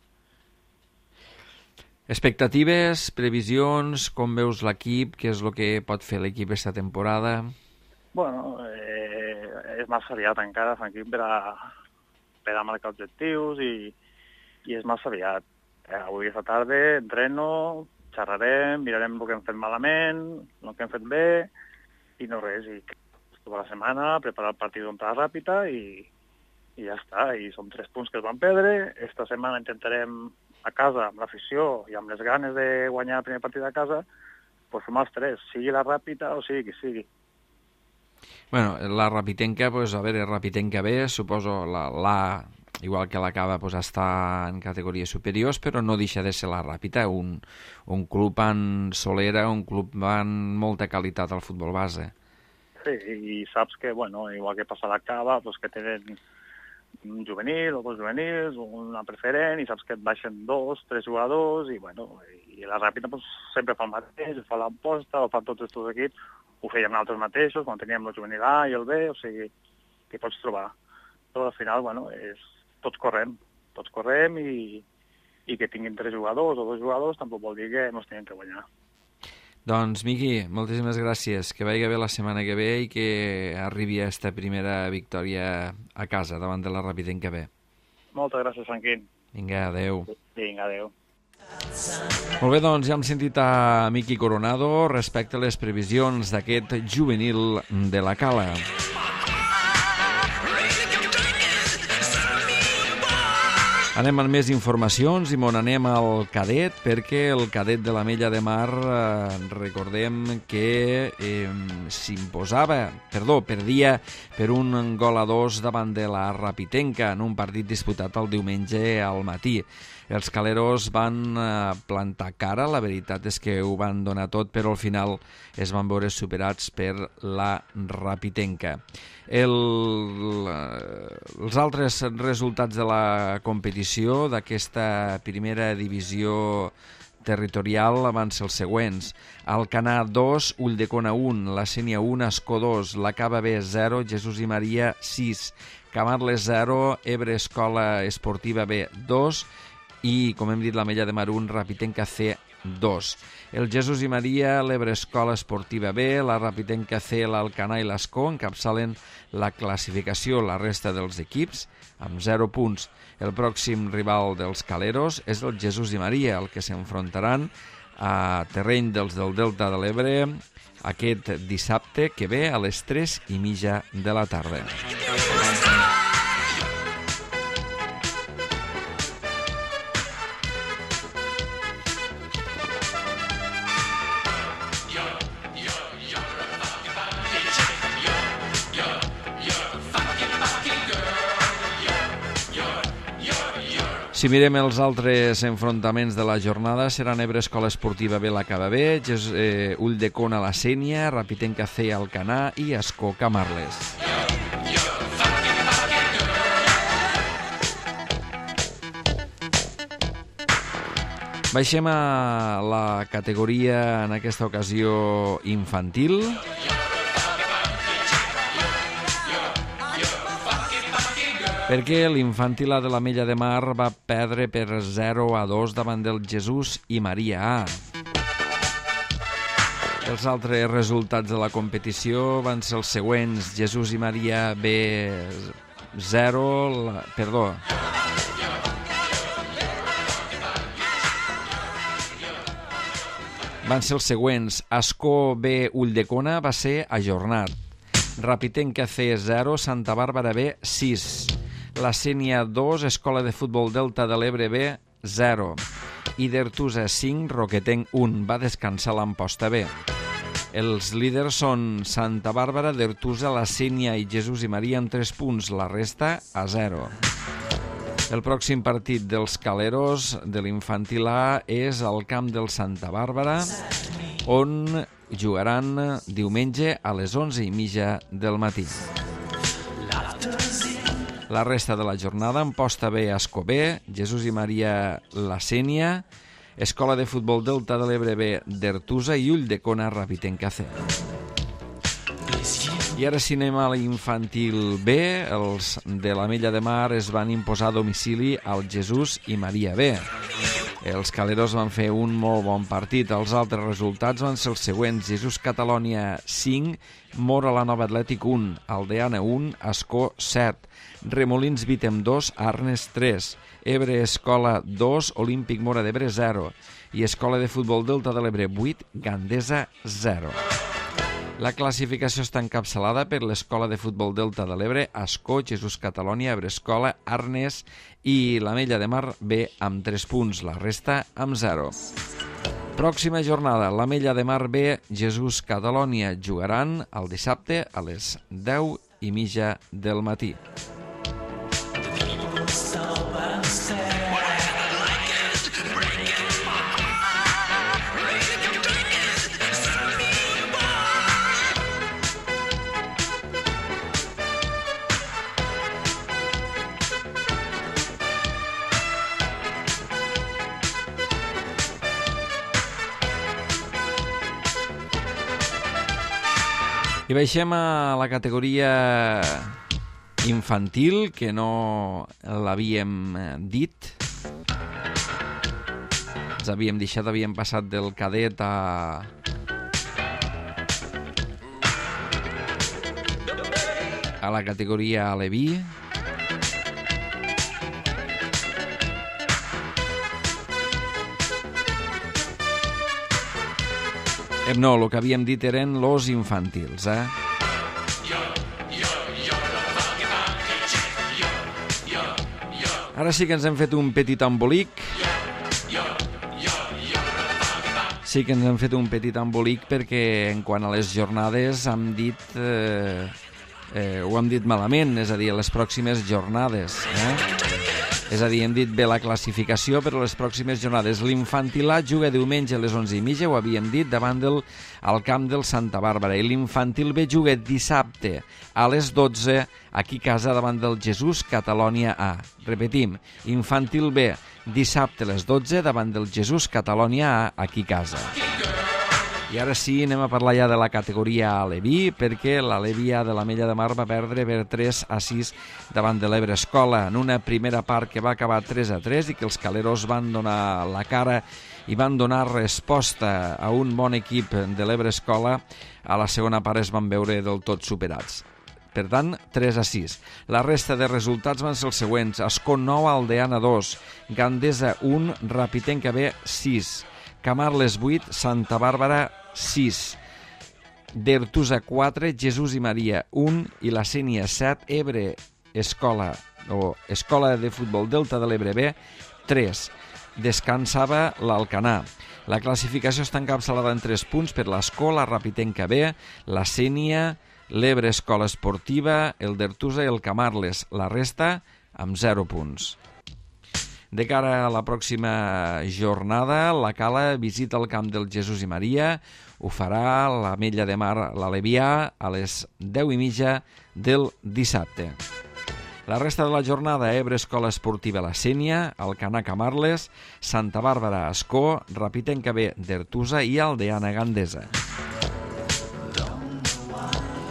S1: Expectatives, previsions, com veus l'equip, què és el que pot fer l'equip aquesta temporada?
S3: Bueno, és massa aviat encara, Franquín, per a marcar objectius i és massa aviat. Avui aquesta tarda entreno, xerrarem, mirarem el que hem fet malament, el que hem fet bé i no res. I tota la setmana preparar el partit contra la Ràpita i ja està. I són 3 punts que es van perdre. Esta setmana intentarem a casa, amb l'afició i amb les ganes de guanyar el primer partit a casa, pues sumar els 3, sigui la Ràpita o sigui qui sigui.
S1: Bueno, la Rapitenca, pues, a veure, Rapitenca B, suposo la igual que l'Acaba, pues, està en categories superiors, però no deixa de ser la Ràpita, un club en solera, un club amb molta qualitat al futbol base.
S3: Sí, i saps que, bueno, igual que passa a l'Acaba, pues, que tenen un juvenil o 2 juvenils, una preferent, i saps que et baixen 2, 3 jugadors, i bueno, i la Ràpita pues, sempre fa el mateix, fa l'Amposta, o fan tots els equips, ho feien altres mateixos, quan teníem el juvenil A i el B, o sigui, que pots trobar. Però al final, bueno, tots correm i que tinguin 3 jugadors o 2 jugadors tampoc vol dir que ens tinguem que guanyar.
S1: Doncs, Miqui, moltíssimes gràcies. Que vagi bé la setmana que ve i que arribi a esta primera victòria a casa davant de la Rapitenca B.
S3: Moltes gràcies, Franquín.
S1: Vinga, adeu.
S3: Vinga, adeu.
S1: Molt bé, doncs ja hem sentit a Miqui Coronado respecte a les previsions d'aquest juvenil de la Cala. Anem amb més informacions i m'on anem al cadet, perquè el cadet de l'Ametlla de Mar, recordem que perdia per 1-2 davant de la Rapitenca en un partit disputat el diumenge al matí. Els caleros van plantar cara, la veritat és que ho van donar tot, però al final es van veure superats per la Rapitenca. Els altres resultats de la competició d'aquesta primera divisió territorial van ser els següents. Alcanar 2, Ulldecona 1, la Sénia 1, Ascó 2, la Cava B 0, Jesús i Maria 6, Camarles 0, Ebre Escola Esportiva B 2 i, com hem dit, l'Ametlla de Mar 1, Rapitenca C 2. El Jesús i Maria, l'Ebre Escola Esportiva B, la Rapitenca C, l'Alcanar i l'Ascó encapçalen la classificació. La resta dels equips amb 0 punts. El pròxim rival dels caleros és el Jesús i Maria, el que s'enfrontaran a terreny dels del Delta de l'Ebre aquest dissabte que ve a les 3:30 de la tarda. Si mirem els altres enfrontaments de la jornada, seran Ebre Escola Esportiva B, la Cava B, Ulldecona la Sénia, Rapitenca C, Alcanar i Ascó Camarles. Baixem a la categoria, en aquesta ocasió, infantil. perquè l'infantil A de l'Ametlla de Mar va perdre per 0-2 davant del Jesús i Maria A. Els altres resultats de la competició van ser els següents: Jesús i Maria B 0, van ser els següents: Ascó B Ulldecona va ser ajornat, Rapitenca C 0, Santa Bàrbara B 6, La Sénia 2, Escola de Futbol Delta de l'Ebre B 0, i d'Ertusa 5, Roquetenc 1, va descansar l'Amposta B. Els líders són Santa Bàrbara, d'Ertusa, La Sénia i Jesús i Maria amb 3 punts, la resta a 0. El pròxim partit dels Caleros de l'infantil A és al camp del Santa Bàrbara, on jugaran diumenge a les 11:30 del matí. La resta de la jornada: Amposta B, Ascó B, Jesús i Maria, La Sénia, Escola de Futbol Delta de l'Ebre B, d'Ertusa, i Ulldecona, Rapitenca C. I ara si anem a l'infantil B, els de l'Ametlla de Mar es van imposar a domicili al Jesús i Maria B. Els Caleros van fer un molt bon partit. Els altres resultats van ser els següents: Jesús Catalònia 5, Mora la Nova Atlètic 1, Aldeana 1, Ascó 7, Remolins Vítem 2, Arnes 3, Ebre Escola 2, Olímpic Mora d'Ebre 0 i Escola de Futbol Delta de l'Ebre 8, Gandesa 0. La classificació està encapçalada per l'Escola de Futbol Delta de l'Ebre, Ascó, Jesús Catalònia, Ebre Escola, Arnes i l'Ametlla de Mar B amb 3 punts, la resta amb 0. Pròxima jornada: l'Ametlla de Mar B, Jesús Catalònia jugaran el dissabte a les 10:30 del matí. I baixem a la categoria infantil, que no l'havíem dit. Ens havíem deixat, havíem passat del cadet a la categoria aleví. No, el que havíem dit eren los infantils, Ara sí que ens hem fet un petit embolic. Perquè en quant a les jornades hem dit... ho hem dit malament, és a dir, les pròximes jornades, És a dir, hem dit bé la classificació, però les pròximes jornades. L'infantil A juga diumenge a les 11:30, ho havíem dit, davant al camp del Santa Bàrbara. I l'infantil B juga dissabte a les 12, aquí a casa, davant del Jesús Catalònia A. Repetim, infantil B, dissabte a les 12, davant del Jesús Catalònia A, aquí a casa. I ara sí, anem a parlar ja de la categoria aleví, perquè l'Aleví A de l'Ametlla de Mar va perdre per 3-6 davant de l'Ebre Escola, en una primera part que va acabar 3-3 i que els Caleros van donar la cara i van donar resposta a un bon equip de l'Ebre Escola. A la segona part es van veure del tot superats. Per tant, 3-6. La resta de resultats van ser els següents: Ascó 9, Aldeana 2, Gandesa 1, Rapitenca B 6, Camarles 8, Santa Bàrbara 6, d'Ertusa 4, Jesús i Maria 1 i la Sénia 7, Ebre Escola de Futbol Delta de l'Ebre B 3. Descansava l'Alcanar. La classificació està encapçalada en 3 punts per l'Ascó, la Rapitenca B, la Sénia, l'Ebre Escola Esportiva, el d'Ertusa i el Camarles. La resta amb 0 punts. De cara a la pròxima jornada, la Cala visita el camp del Jesús i Maria. Ho farà l'Ametlla de Mar, l'Aleví A, a les 10:30 del dissabte. La resta de la jornada: Ebre Escola Esportiva La Sénia, Alcanar Camarles, Santa Bàrbara Ascó, Rapitenca B d'Ertusa i Aldeana Gandesa.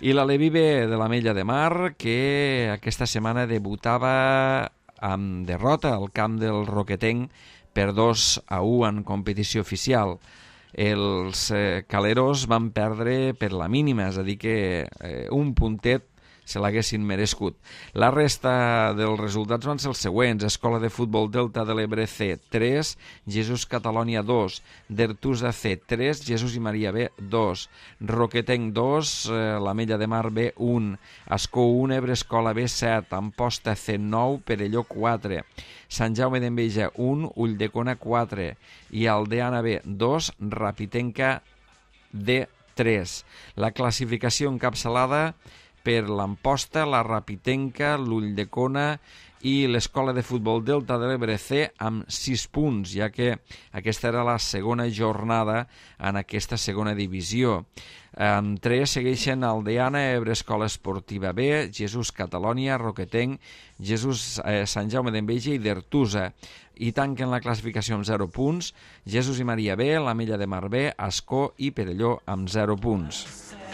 S1: I l'Aleví B de l'Ametlla de Mar, que aquesta setmana debutava amb derrota al camp del Roquetenc per 2-1 en competició oficial. Els caleros van perdre per la mínima, és a dir que un puntet se l'haguessin merescut. La resta dels resultats van ser els següents: Escola de Futbol Delta de l'Ebre C 3, Jesús Catalònia 2, Dertusa C 3, Jesús i Maria B 2, Roquetenc 2, l'Ametlla de Mar B 1, Ascó 1, Ebre Escola B 7, Amposta C 9, Perelló 4, Sant Jaume d'Enveja 1, Ulldecona 4 i Aldeana B 2, Rapitenca D 3. La classificació encapçalada per l'Amposta, la Rapitenca, l'Ulldecona i l'Escola de Futbol Delta de l'Ebre C amb 6 punts, ja que aquesta era la segona jornada en aquesta segona divisió. Amb 3 segueixen Aldeana, Ebre Escola Esportiva B, Jesús Catalònia, Roquetenc, Jesús Sant Jaume d'Enveja i Dertusa. I tanquen la classificació amb 0 punts Jesús i Maria B, l'Ametlla de Mar B, Ascó i Perelló amb 0 punts.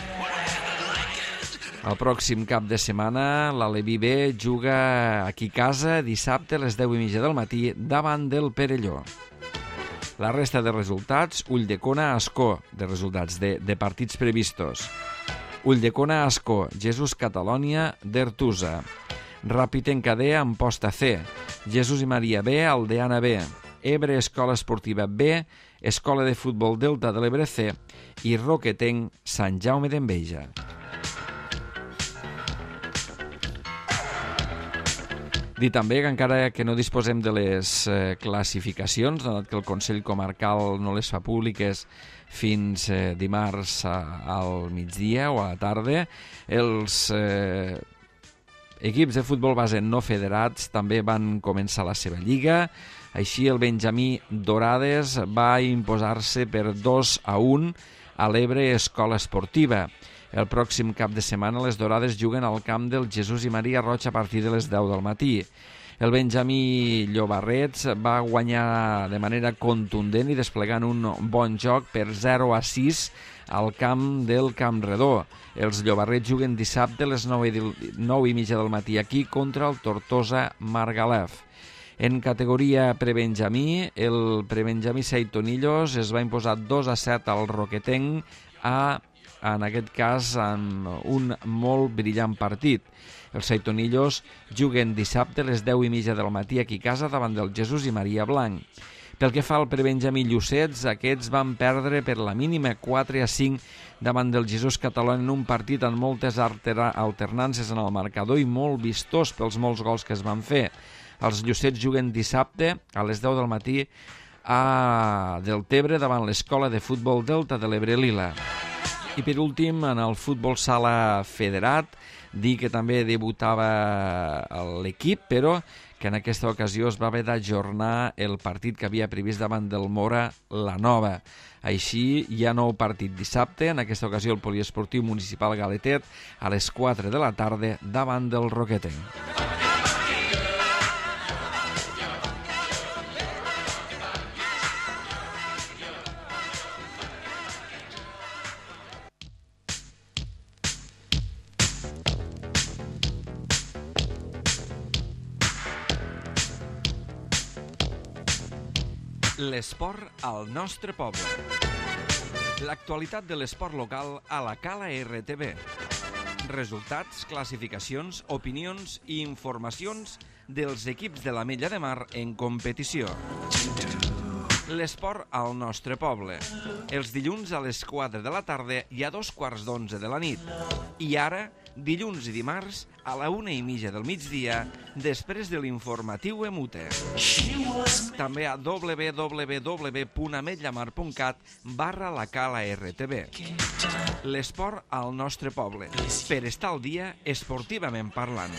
S1: El pròxim cap de setmana l'Aleví B juga aquí a casa dissabte a les 10:30 del matí davant del Perelló. La resta de resultats: Ulldecona, Ascó, de resultats de partits previstos. Ulldecona, Ascó, Jesús Catalònia, Dertusa. Rapitenca D, Amposta C. Jesús i Maria B, Aldeana B. Ebre Escola Esportiva B, Escola de Futbol Delta de l'Ebre C i Roquetenc, Sant Jaume d'Enveja. Dir també que encara que no disposem de les classificacions, donat que el Consell Comarcal no les fa públiques fins dimarts al migdia o a la tarda, els equips de futbol base no federats també van començar la seva lliga. Així el Benjamí Dorades va imposar-se per 2-1 a l'Ebre Escola Esportiva. El pròxim cap de setmana les Dorades juguen al camp del Jesús i Maria Roig a partir de les 10 del matí. El Benjamí Llobarrets va guanyar de manera contundent i desplegant un bon joc per 0-6 al camp del Camp Redó. Els Llobarrets juguen dissabte a les 9:30 del matí aquí contra el Tortosa Margalef. En categoria prebenjamí, el prebenjamí Seitonillos es va imposar 2-7 al Roquetenc en aquest cas en un molt brillant partit. Els Seitonillos juguen dissabte a les 10:30 del matí aquí a casa davant del Jesús i Maria Blanc. Pel que fa al prebenjamí Llucets, aquests van perdre per la mínima 4-5 davant del Jesús Catalònia en un partit amb moltes alternances en el marcador i molt vistós pels molts gols que es van fer. Els Llucets juguen dissabte a les 10 del matí a Deltebre davant l'Escola de Futbol Delta de l'Ebre Lila. I per últim, en el futbol sala federat, dir que també debutava l'equip, però que en aquesta ocasió es va haver d'ajornar el partit que havia previst davant del Mora la Nova. Així, hi ha nou partit dissabte, en aquesta ocasió el Poliesportiu Municipal Galetet, a les 4 de la tarda davant del Roquetenc. L'esport al nostre poble. L'actualitat de l'esport local a la Cala RTV. Resultats, classificacions, opinions i informacions dels equips de l'Ametlla de Mar en competició. L'esport al nostre poble. Els dilluns a les 4 de la tarda i a 11:15 de la nit. I ara, dilluns i dimarts a la 1:30 del migdia, després de l'informatiu Emute. També a www.ametllamar.cat/la Cala RTV. L'esport al nostre poble. Per estar al dia esportivament parlant.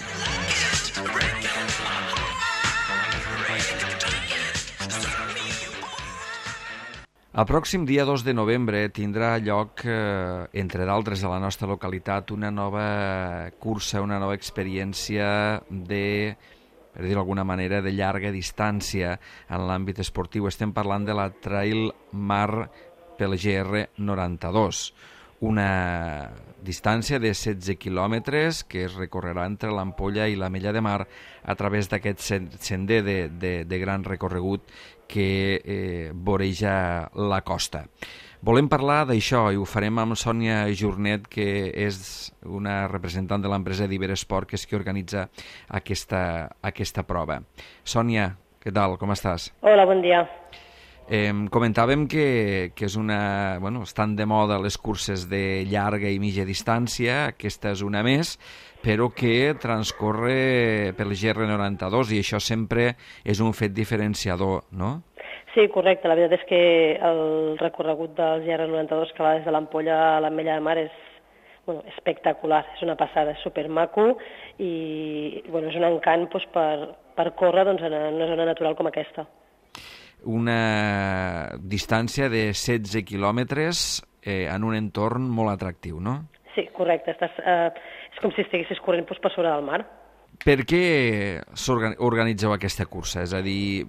S1: El pròxim dia 2 de novembre tindrà lloc, entre d'altres a la nostra localitat, una nova cursa, una nova experiència de, per dir-ho d'alguna manera, de llarga distància en l'àmbit esportiu. Estem parlant de la Trail Mar pel GR 92. una distància de 16 quilòmetres que es recorrerà entre l'Ampolla i l'Ametlla de Mar a través d'aquest sender de gran recorregut que voreja la costa. Volem parlar d'això i ho farem amb Sònia Jornet, que és una representant de l'empresa d'Iberesport, que és qui organitza aquesta prova. Sònia, què tal? Com estàs?
S4: Hola, bon dia.
S1: Comentàvem que és estan de moda les curses de llarga i mitja distància, aquesta és una més, però que transcorre pel GR92 i això sempre és un fet diferenciador, no?
S4: Sí, correcte. La veritat és que el recorregut del GR92 que va des de l'Ampolla a l'Ametlla de Mar és espectacular, és una passada, és supermaco i és un encant per córrer en una zona natural com aquesta.
S1: Una distància de 16 quilòmetres en un entorn molt atractiu, no?
S4: Sí, correcte. És com si estiguessis corrent per sobre del mar.
S1: Per què organitzeu aquesta cursa? És a dir,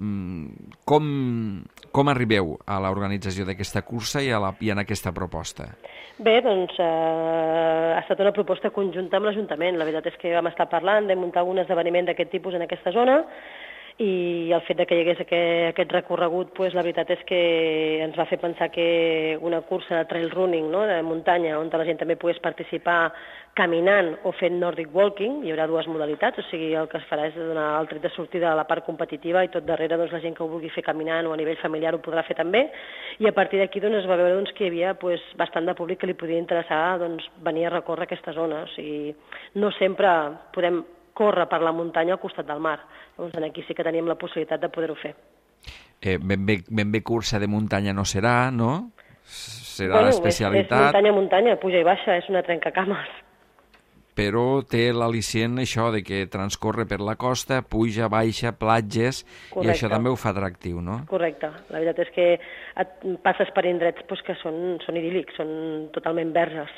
S1: com arribeu a l'organització d'aquesta cursa i en aquesta proposta?
S4: Bé, doncs ha estat una proposta conjunta amb l'Ajuntament. La veritat és que vam estar parlant de muntar un esdeveniment d'aquest tipus en aquesta zona i el fet que hi hagués aquest recorregut, la veritat és que ens va fer pensar que una cursa de trail running, no?, de muntanya, on la gent també pogués participar caminant o fent Nordic Walking, hi haurà dues modalitats, o sigui, el que es farà és donar el tret de sortida a la part competitiva i tot darrere la gent que ho vulgui fer caminant o a nivell familiar ho podrà fer també, i a partir d'aquí es va veure que hi havia bastant de públic que li podia interessar venir a recórrer aquesta zona, o sigui, no sempre podem córrer per la muntanya al costat del mar. Llavors, aquí sí que teníem la possibilitat de poder-ho fer.
S1: Ben bé cursa de muntanya no serà, no? Serà l'especialitat.
S4: És muntanya, puja i baixa, és una trencacames.
S1: Però té l'al·licient això de que transcorre per la costa, puja, baixa, platges, i això també ho fa atractiu, no?
S4: Correcte. La veritat és que passes per indrets que són idíl·lics, són totalment verges.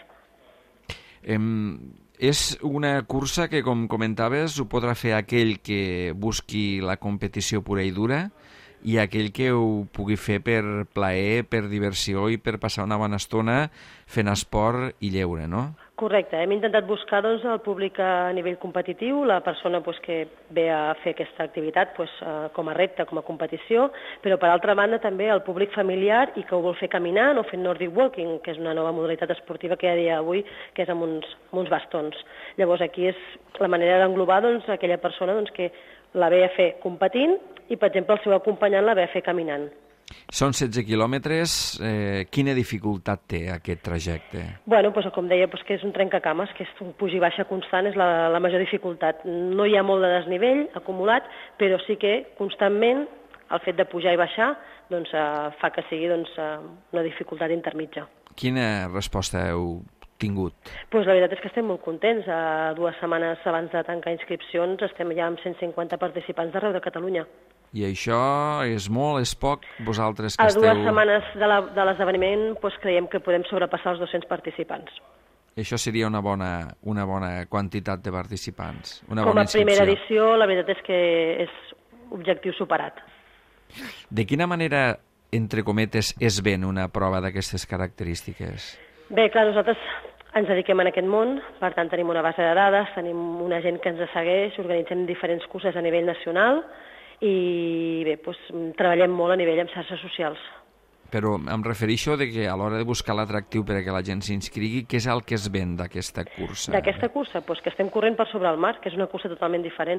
S1: És una cursa que, com comentaves, ho podrà fer aquell que busqui la competició pura i dura i aquell que ho pugui fer per plaer, per diversió i per passar una bona estona fent esport i lleure, no?
S4: Correcte. Hem intentat buscar el públic a nivell competitiu, la persona que ve a fer aquesta activitat com a repte, com a competició, però per altra banda també el públic familiar i que ho vol fer caminant o fent Nordic Walking, que és una nova modalitat esportiva que hi ha a dia d'avui, que és amb uns bastons. Llavors aquí és la manera d'englobar aquella persona que la ve a fer competint i, per exemple, el seu acompanyant la ve a fer caminant.
S1: Són 16 quilòmetres. Quina dificultat té aquest trajecte?
S4: Bueno, com deia, que és un trencacames, que és un puja i baixa constant, és la major dificultat. No hi ha molt de desnivell acumulat, però sí que constantment el fet de pujar i baixar fa que sigui una dificultat intermitja.
S1: Quina resposta heu tingut?
S4: La veritat és que estem molt contents. 2 setmanes abans de tancar inscripcions estem ja amb 150 participants d'arreu de Catalunya.
S1: I això és molt, és poc? Vosaltres que esteu...
S4: A 2 setmanes de l'esdeveniment creiem que podem sobrepassar els 200 participants.
S1: Això seria una bona quantitat de participants, una
S4: bona inscripció. Com a primera edició, la veritat és que és objectiu superat.
S1: De quina manera, entre cometes, es ven una prova d'aquestes característiques?
S4: Bé, clar, nosaltres ens dediquem a aquest món, per tant tenim una base de dades, tenim una gent que ens segueix, organitzem diferents curses a nivell nacional i bé, treballem molt a nivell amb xarxes socials.
S1: Però em refereixo que a l'hora de buscar l'atractiu perquè la gent s'inscrigui, què és el que es ven d'aquesta cursa?
S4: D'aquesta cursa? Que estem corrent per sobre el mar, que és una cursa totalment diferent.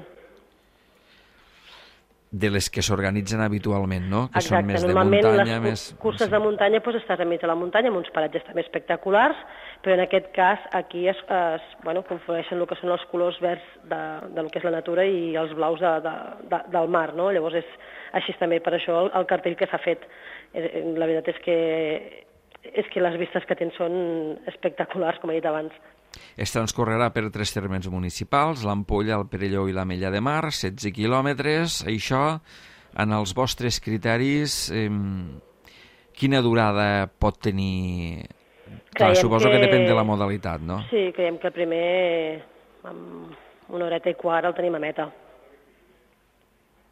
S1: De les que s'organitzen habitualment, no? Que
S4: exacte,
S1: són més
S4: normalment
S1: de muntanya,
S4: les curses de muntanya estàs enmig de la muntanya amb uns paratges també espectaculars, però en aquest cas aquí conflueixen el que són els colors verds del que és la natura i els blaus del mar, no? Llavors és així també, per això el cartell que s'ha fet. La veritat és que les vistes que tens són espectaculars, com he dit abans.
S1: Es transcorrerà per 3 termes municipals, l'Ampolla, el Perelló i l'Ametlla de Mar, 16 quilòmetres. Això, en els vostres criteris, quina durada pot tenir? Clar, suposo que depèn de la modalitat, no?
S4: Sí, creiem que primer amb 1 horeta i quart el tenim a meta.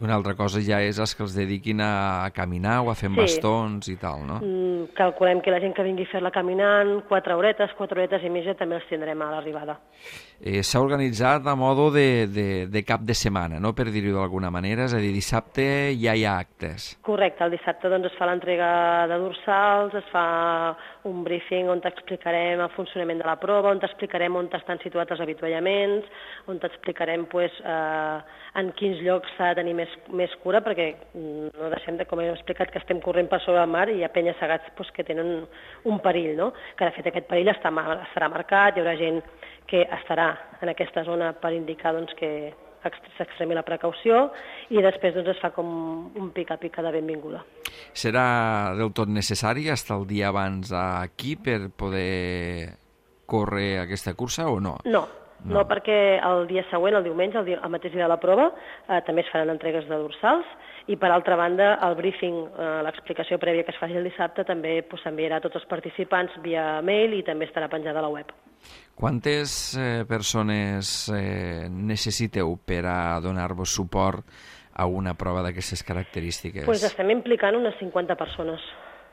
S1: Una altra cosa ja és els que els dediquin a caminar o a fer bastons i tal, no?
S4: Calculem que la gent que vingui a fer-la caminant, 4 horetes i mitja també els tindrem a l'arribada.
S1: S'ha organitzat a modo de cap de setmana, no?, per dir-ho d'alguna manera, és a dir, dissabte ja hi ha actes.
S4: Correcte, el dissabte doncs, es fa l'entrega de dorsals, es fa un briefing on t'explicarem el funcionament de la prova, on t'explicarem on estan situats els avituallaments, on t'explicarem en quins llocs s'ha de tenir més cura, perquè no deixem de, com hem explicat, que estem corrent per sobre el mar i hi ha penya-segats que tenen un perill, no? Que de fet aquest perill estarà marcat, hi haurà gent que estarà en aquesta zona per indicar doncs, que s'extremi la precaució i després doncs, es fa com un pica-pica de benvinguda.
S1: Serà del tot necessari estar el dia abans aquí per poder córrer aquesta cursa o no?
S4: No, perquè el dia següent, el diumenge, el mateix dia de la prova, també es faran entregues de dorsals i, per altra banda, el briefing, l'explicació prèvia que es faci el dissabte, també s'enviarà a tots els participants via mail i també estarà penjada a la web.
S1: Quantes persones necessiteu per a donar-vos suport a una prova d'aquestes característiques?
S4: Doncs estem implicant unes 50 persones.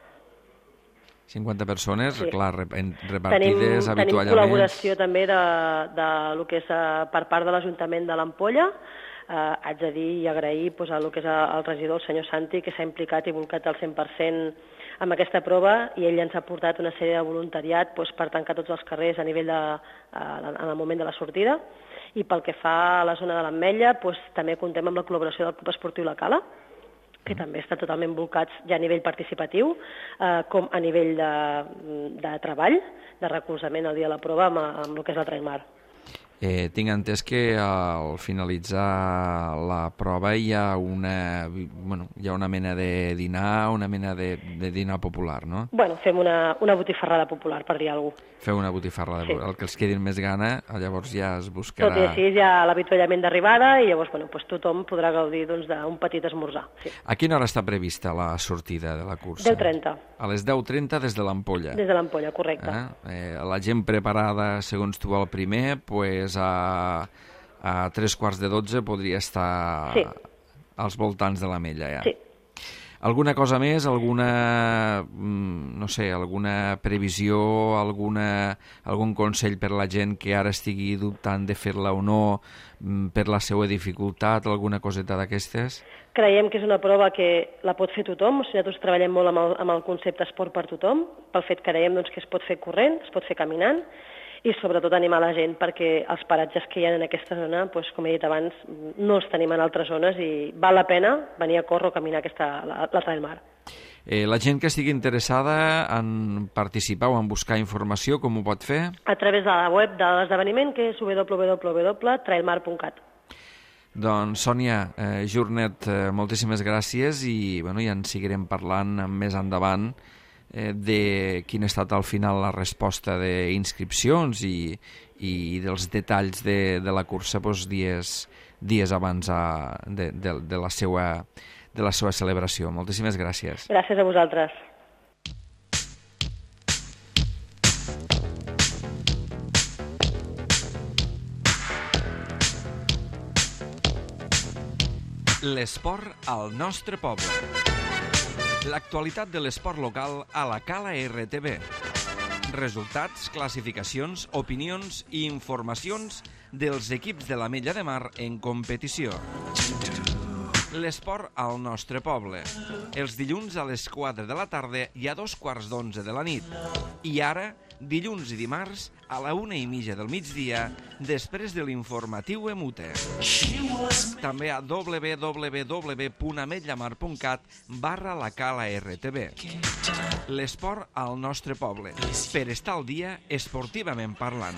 S1: 50 persones,
S4: sí.
S1: Clar, repartides habitualment.
S4: Tenim col·laboració també de lo que és per part de l'Ajuntament de l'Ampolla. Haig de dir i agrair a lo que és el regidor, el senyor Santi, que s'ha implicat i volcat al 100% amb aquesta prova i ell ens ha portat una sèrie de voluntariat per tancar tots els carrers a nivell en el moment de la sortida. I pel que fa a la zona de l'Ametlla, també contem amb la col·laboració del Club Esportiu La Cala, que també està totalment volcats ja a nivell participatiu, com a nivell de treball, de recolzament al dia de la prova amb el que és el Trailmar.
S1: Tinc entès que al finalitzar la prova hi ha una mena de dinar, una mena de dinar popular, no?
S4: Bueno, fem una botifarrada popular, per dir alguna cosa.
S1: Feu una botifarrada popular. El que els quedi més gana, llavors ja es buscarà...
S4: Tot i així hi ha l'avituallament d'arribada i llavors tothom podrà gaudir d'un petit esmorzar. Sí.
S1: A quina hora està prevista la sortida de la cursa?
S4: 10:30.
S1: A les 10:30 des de l'Ampolla.
S4: Des de l'Ampolla, correcte.
S1: La gent preparada, segons tu, el primer, a 11:45 podria estar als voltants de l'Ametlla, ja.
S4: Sí.
S1: Alguna cosa més? Alguna previsió? Algun consell per la gent que ara estigui dubtant de fer-la o no per la seva dificultat? Alguna coseta d'aquestes?
S4: Creiem que és una prova que la pot fer tothom. Nosaltres treballem molt amb el concepte esport per tothom, pel fet que creiem que es pot fer corrent, es pot fer caminant, i sobretot animar la gent perquè els paratges que hi ha en aquesta zona, com he dit abans, no els tenim en altres zones i val la pena venir a córrer o caminar la Trailmar.
S1: La gent que estigui interessada en participar o en buscar informació, com ho pot fer?
S4: A través de la web de l'esdeveniment, que és www.trailmar.cat.
S1: Doncs, Sònia Jornet, moltíssimes gràcies i ja en seguirem parlant més endavant de quin ha estat al final la resposta d'inscripcions i dels detalls de la cursa dies abans de la seva celebració. Moltíssimes gràcies.
S4: Gràcies a vosaltres.
S1: L'esport al nostre poble. L'actualitat de l'esport local a la Cala RTV. Resultats, classificacions, opinions i informacions dels equips de l'Ametlla de Mar en competició. L'esport al nostre poble. Els dilluns a les 4 de la tarda i a 2:15 de la nit. I ara, dilluns i dimarts, a la 1:30 del migdia, després de l'informatiu EMUTE. També a www.ametllamar.cat/la Cala RTV. L'esport al nostre poble. Per estar al dia esportivament parlant.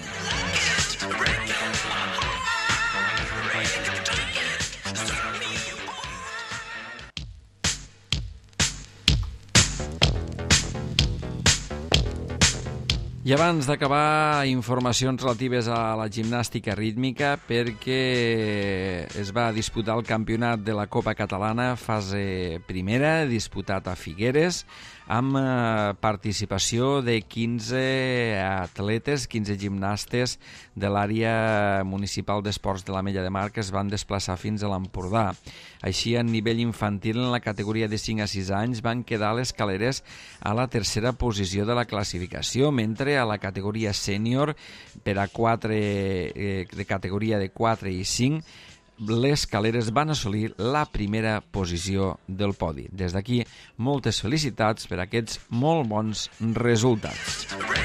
S1: I abans d'acabar, informacions relatives a la gimnàstica rítmica, perquè es va disputar el campionat de la Copa Catalana fase primera, disputat a Figueres. amb participació de 15 atletes, 15 gimnastes de l'àrea municipal d'esports de l'Ametlla de Mar que es van desplaçar fins a l'Empordà. Així, a nivell infantil, en la categoria de 5 a 6 anys, van quedar les Caleres a la tercera posició de la classificació, mentre a la categoria sènior, per a de categoria de 4 i 5, les Caleres van assolir la primera posició del podi. Des d'aquí, moltes felicitats per aquests molt bons resultats.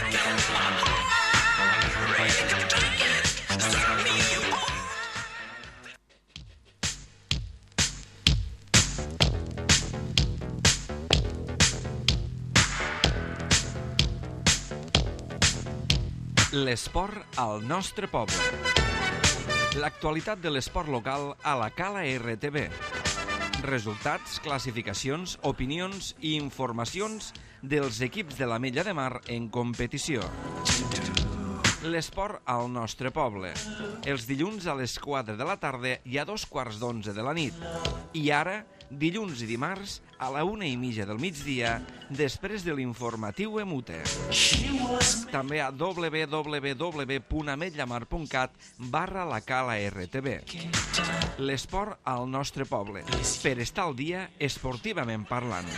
S1: L'esport al nostre poble. L'actualitat de l'esport local a la Cala RTV. Resultats, classificacions, opinions i informacions dels equips de l'Ametlla de Mar en competició. L'esport al nostre poble. Els dilluns a les 4 de la tarda i a 2:15 de la nit. I ara, dilluns i dimarts, a la 1:30 del migdia, després de l'informatiu EMUTE. També a www.ametllamar.cat/la Cala RTV. L'esport al nostre poble, per estar al dia esportivament parlant.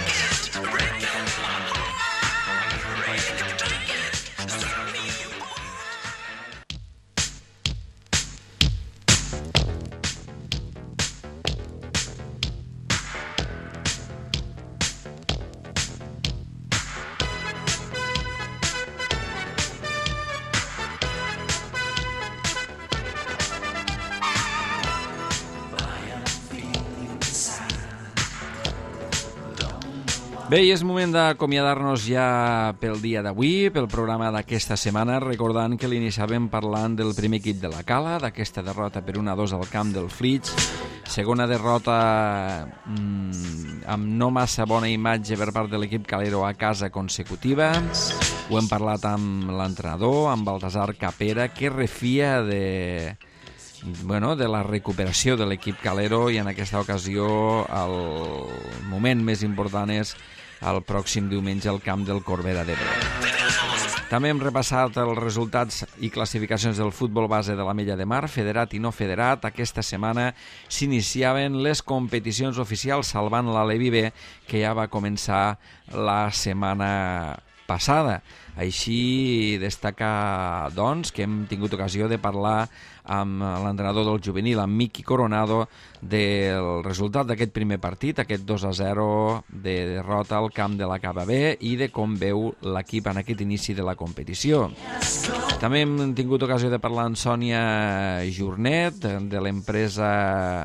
S1: Bé, i és moment d'acomiadar-nos ja pel dia d'avui, pel programa d'aquesta setmana, recordant que l'iniciàvem parlant del primer equip de la Cala, d'aquesta derrota per 1-2 al camp del Flix, segona derrota amb no massa bona imatge per part de l'equip calero a casa consecutiva. Ho hem parlat amb l'entrenador, amb Baltasar Capera, que refia de la recuperació de l'equip calero, i en aquesta ocasió el moment més important és el pròxim diumenge al camp del Corbera d'Ebre. També hem repassat els resultats i classificacions del futbol base de l'Ametlla de Mar, federat i no federat. Aquesta setmana s'iniciaven les competicions oficials, salvant l'Alevi B, que ja va començar la setmana passada. Així, destacar, doncs, que hem tingut ocasió de parlar amb l'entrenador del juvenil, amb Miqui Coronado, del resultat d'aquest primer partit, aquest 2-0 de derrota al camp de la Cava B, i de com veu l'equip en aquest inici de la competició. També hem tingut ocasió de parlar amb Sònia Jornet, de l'empresa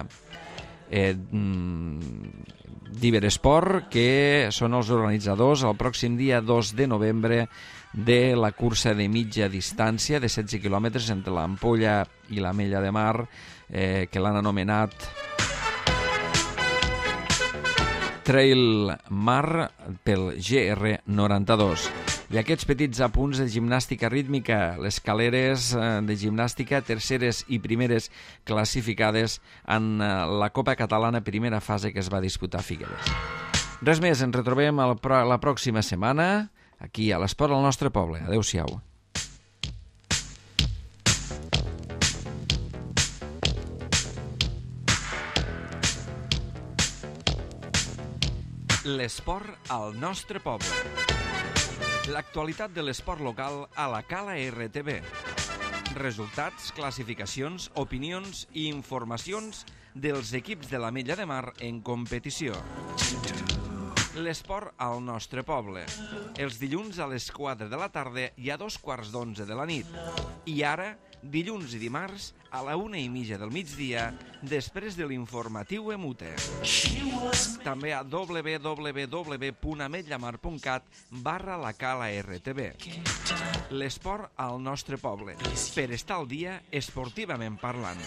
S1: d'Iberesport, que són els organitzadors el pròxim dia 2 de novembre de la cursa de mitja distància de 16 quilòmetres entre l'Ampolla i l'Ametlla de Mar, que l'han anomenat Trail Mar pel GR92. I aquests petits apunts de gimnàstica rítmica, les Caleres de gimnàstica, terceres i primeres classificades en la Copa Catalana primera fase que es va disputar a Figueres. Res més, ens retrobem la pròxima setmana aquí a l'Esport al nostre poble. Adéu-siau. L'esport al nostre poble. L'actualitat de l'esport local a la Cala RTV. Resultats, classificacions, opinions i informacions dels equips de l'Ametlla de Mar en competició. L'esport al nostre poble. Els dilluns a les 4 de la tarda i a 2:15 de la nit. I ara, dilluns i dimarts, a la 1:30 del migdia, després de l'informatiu EMUTE. També a www.ametllamar.cat/la Cala RTV. L'esport al nostre poble, per estar al dia esportivament parlant.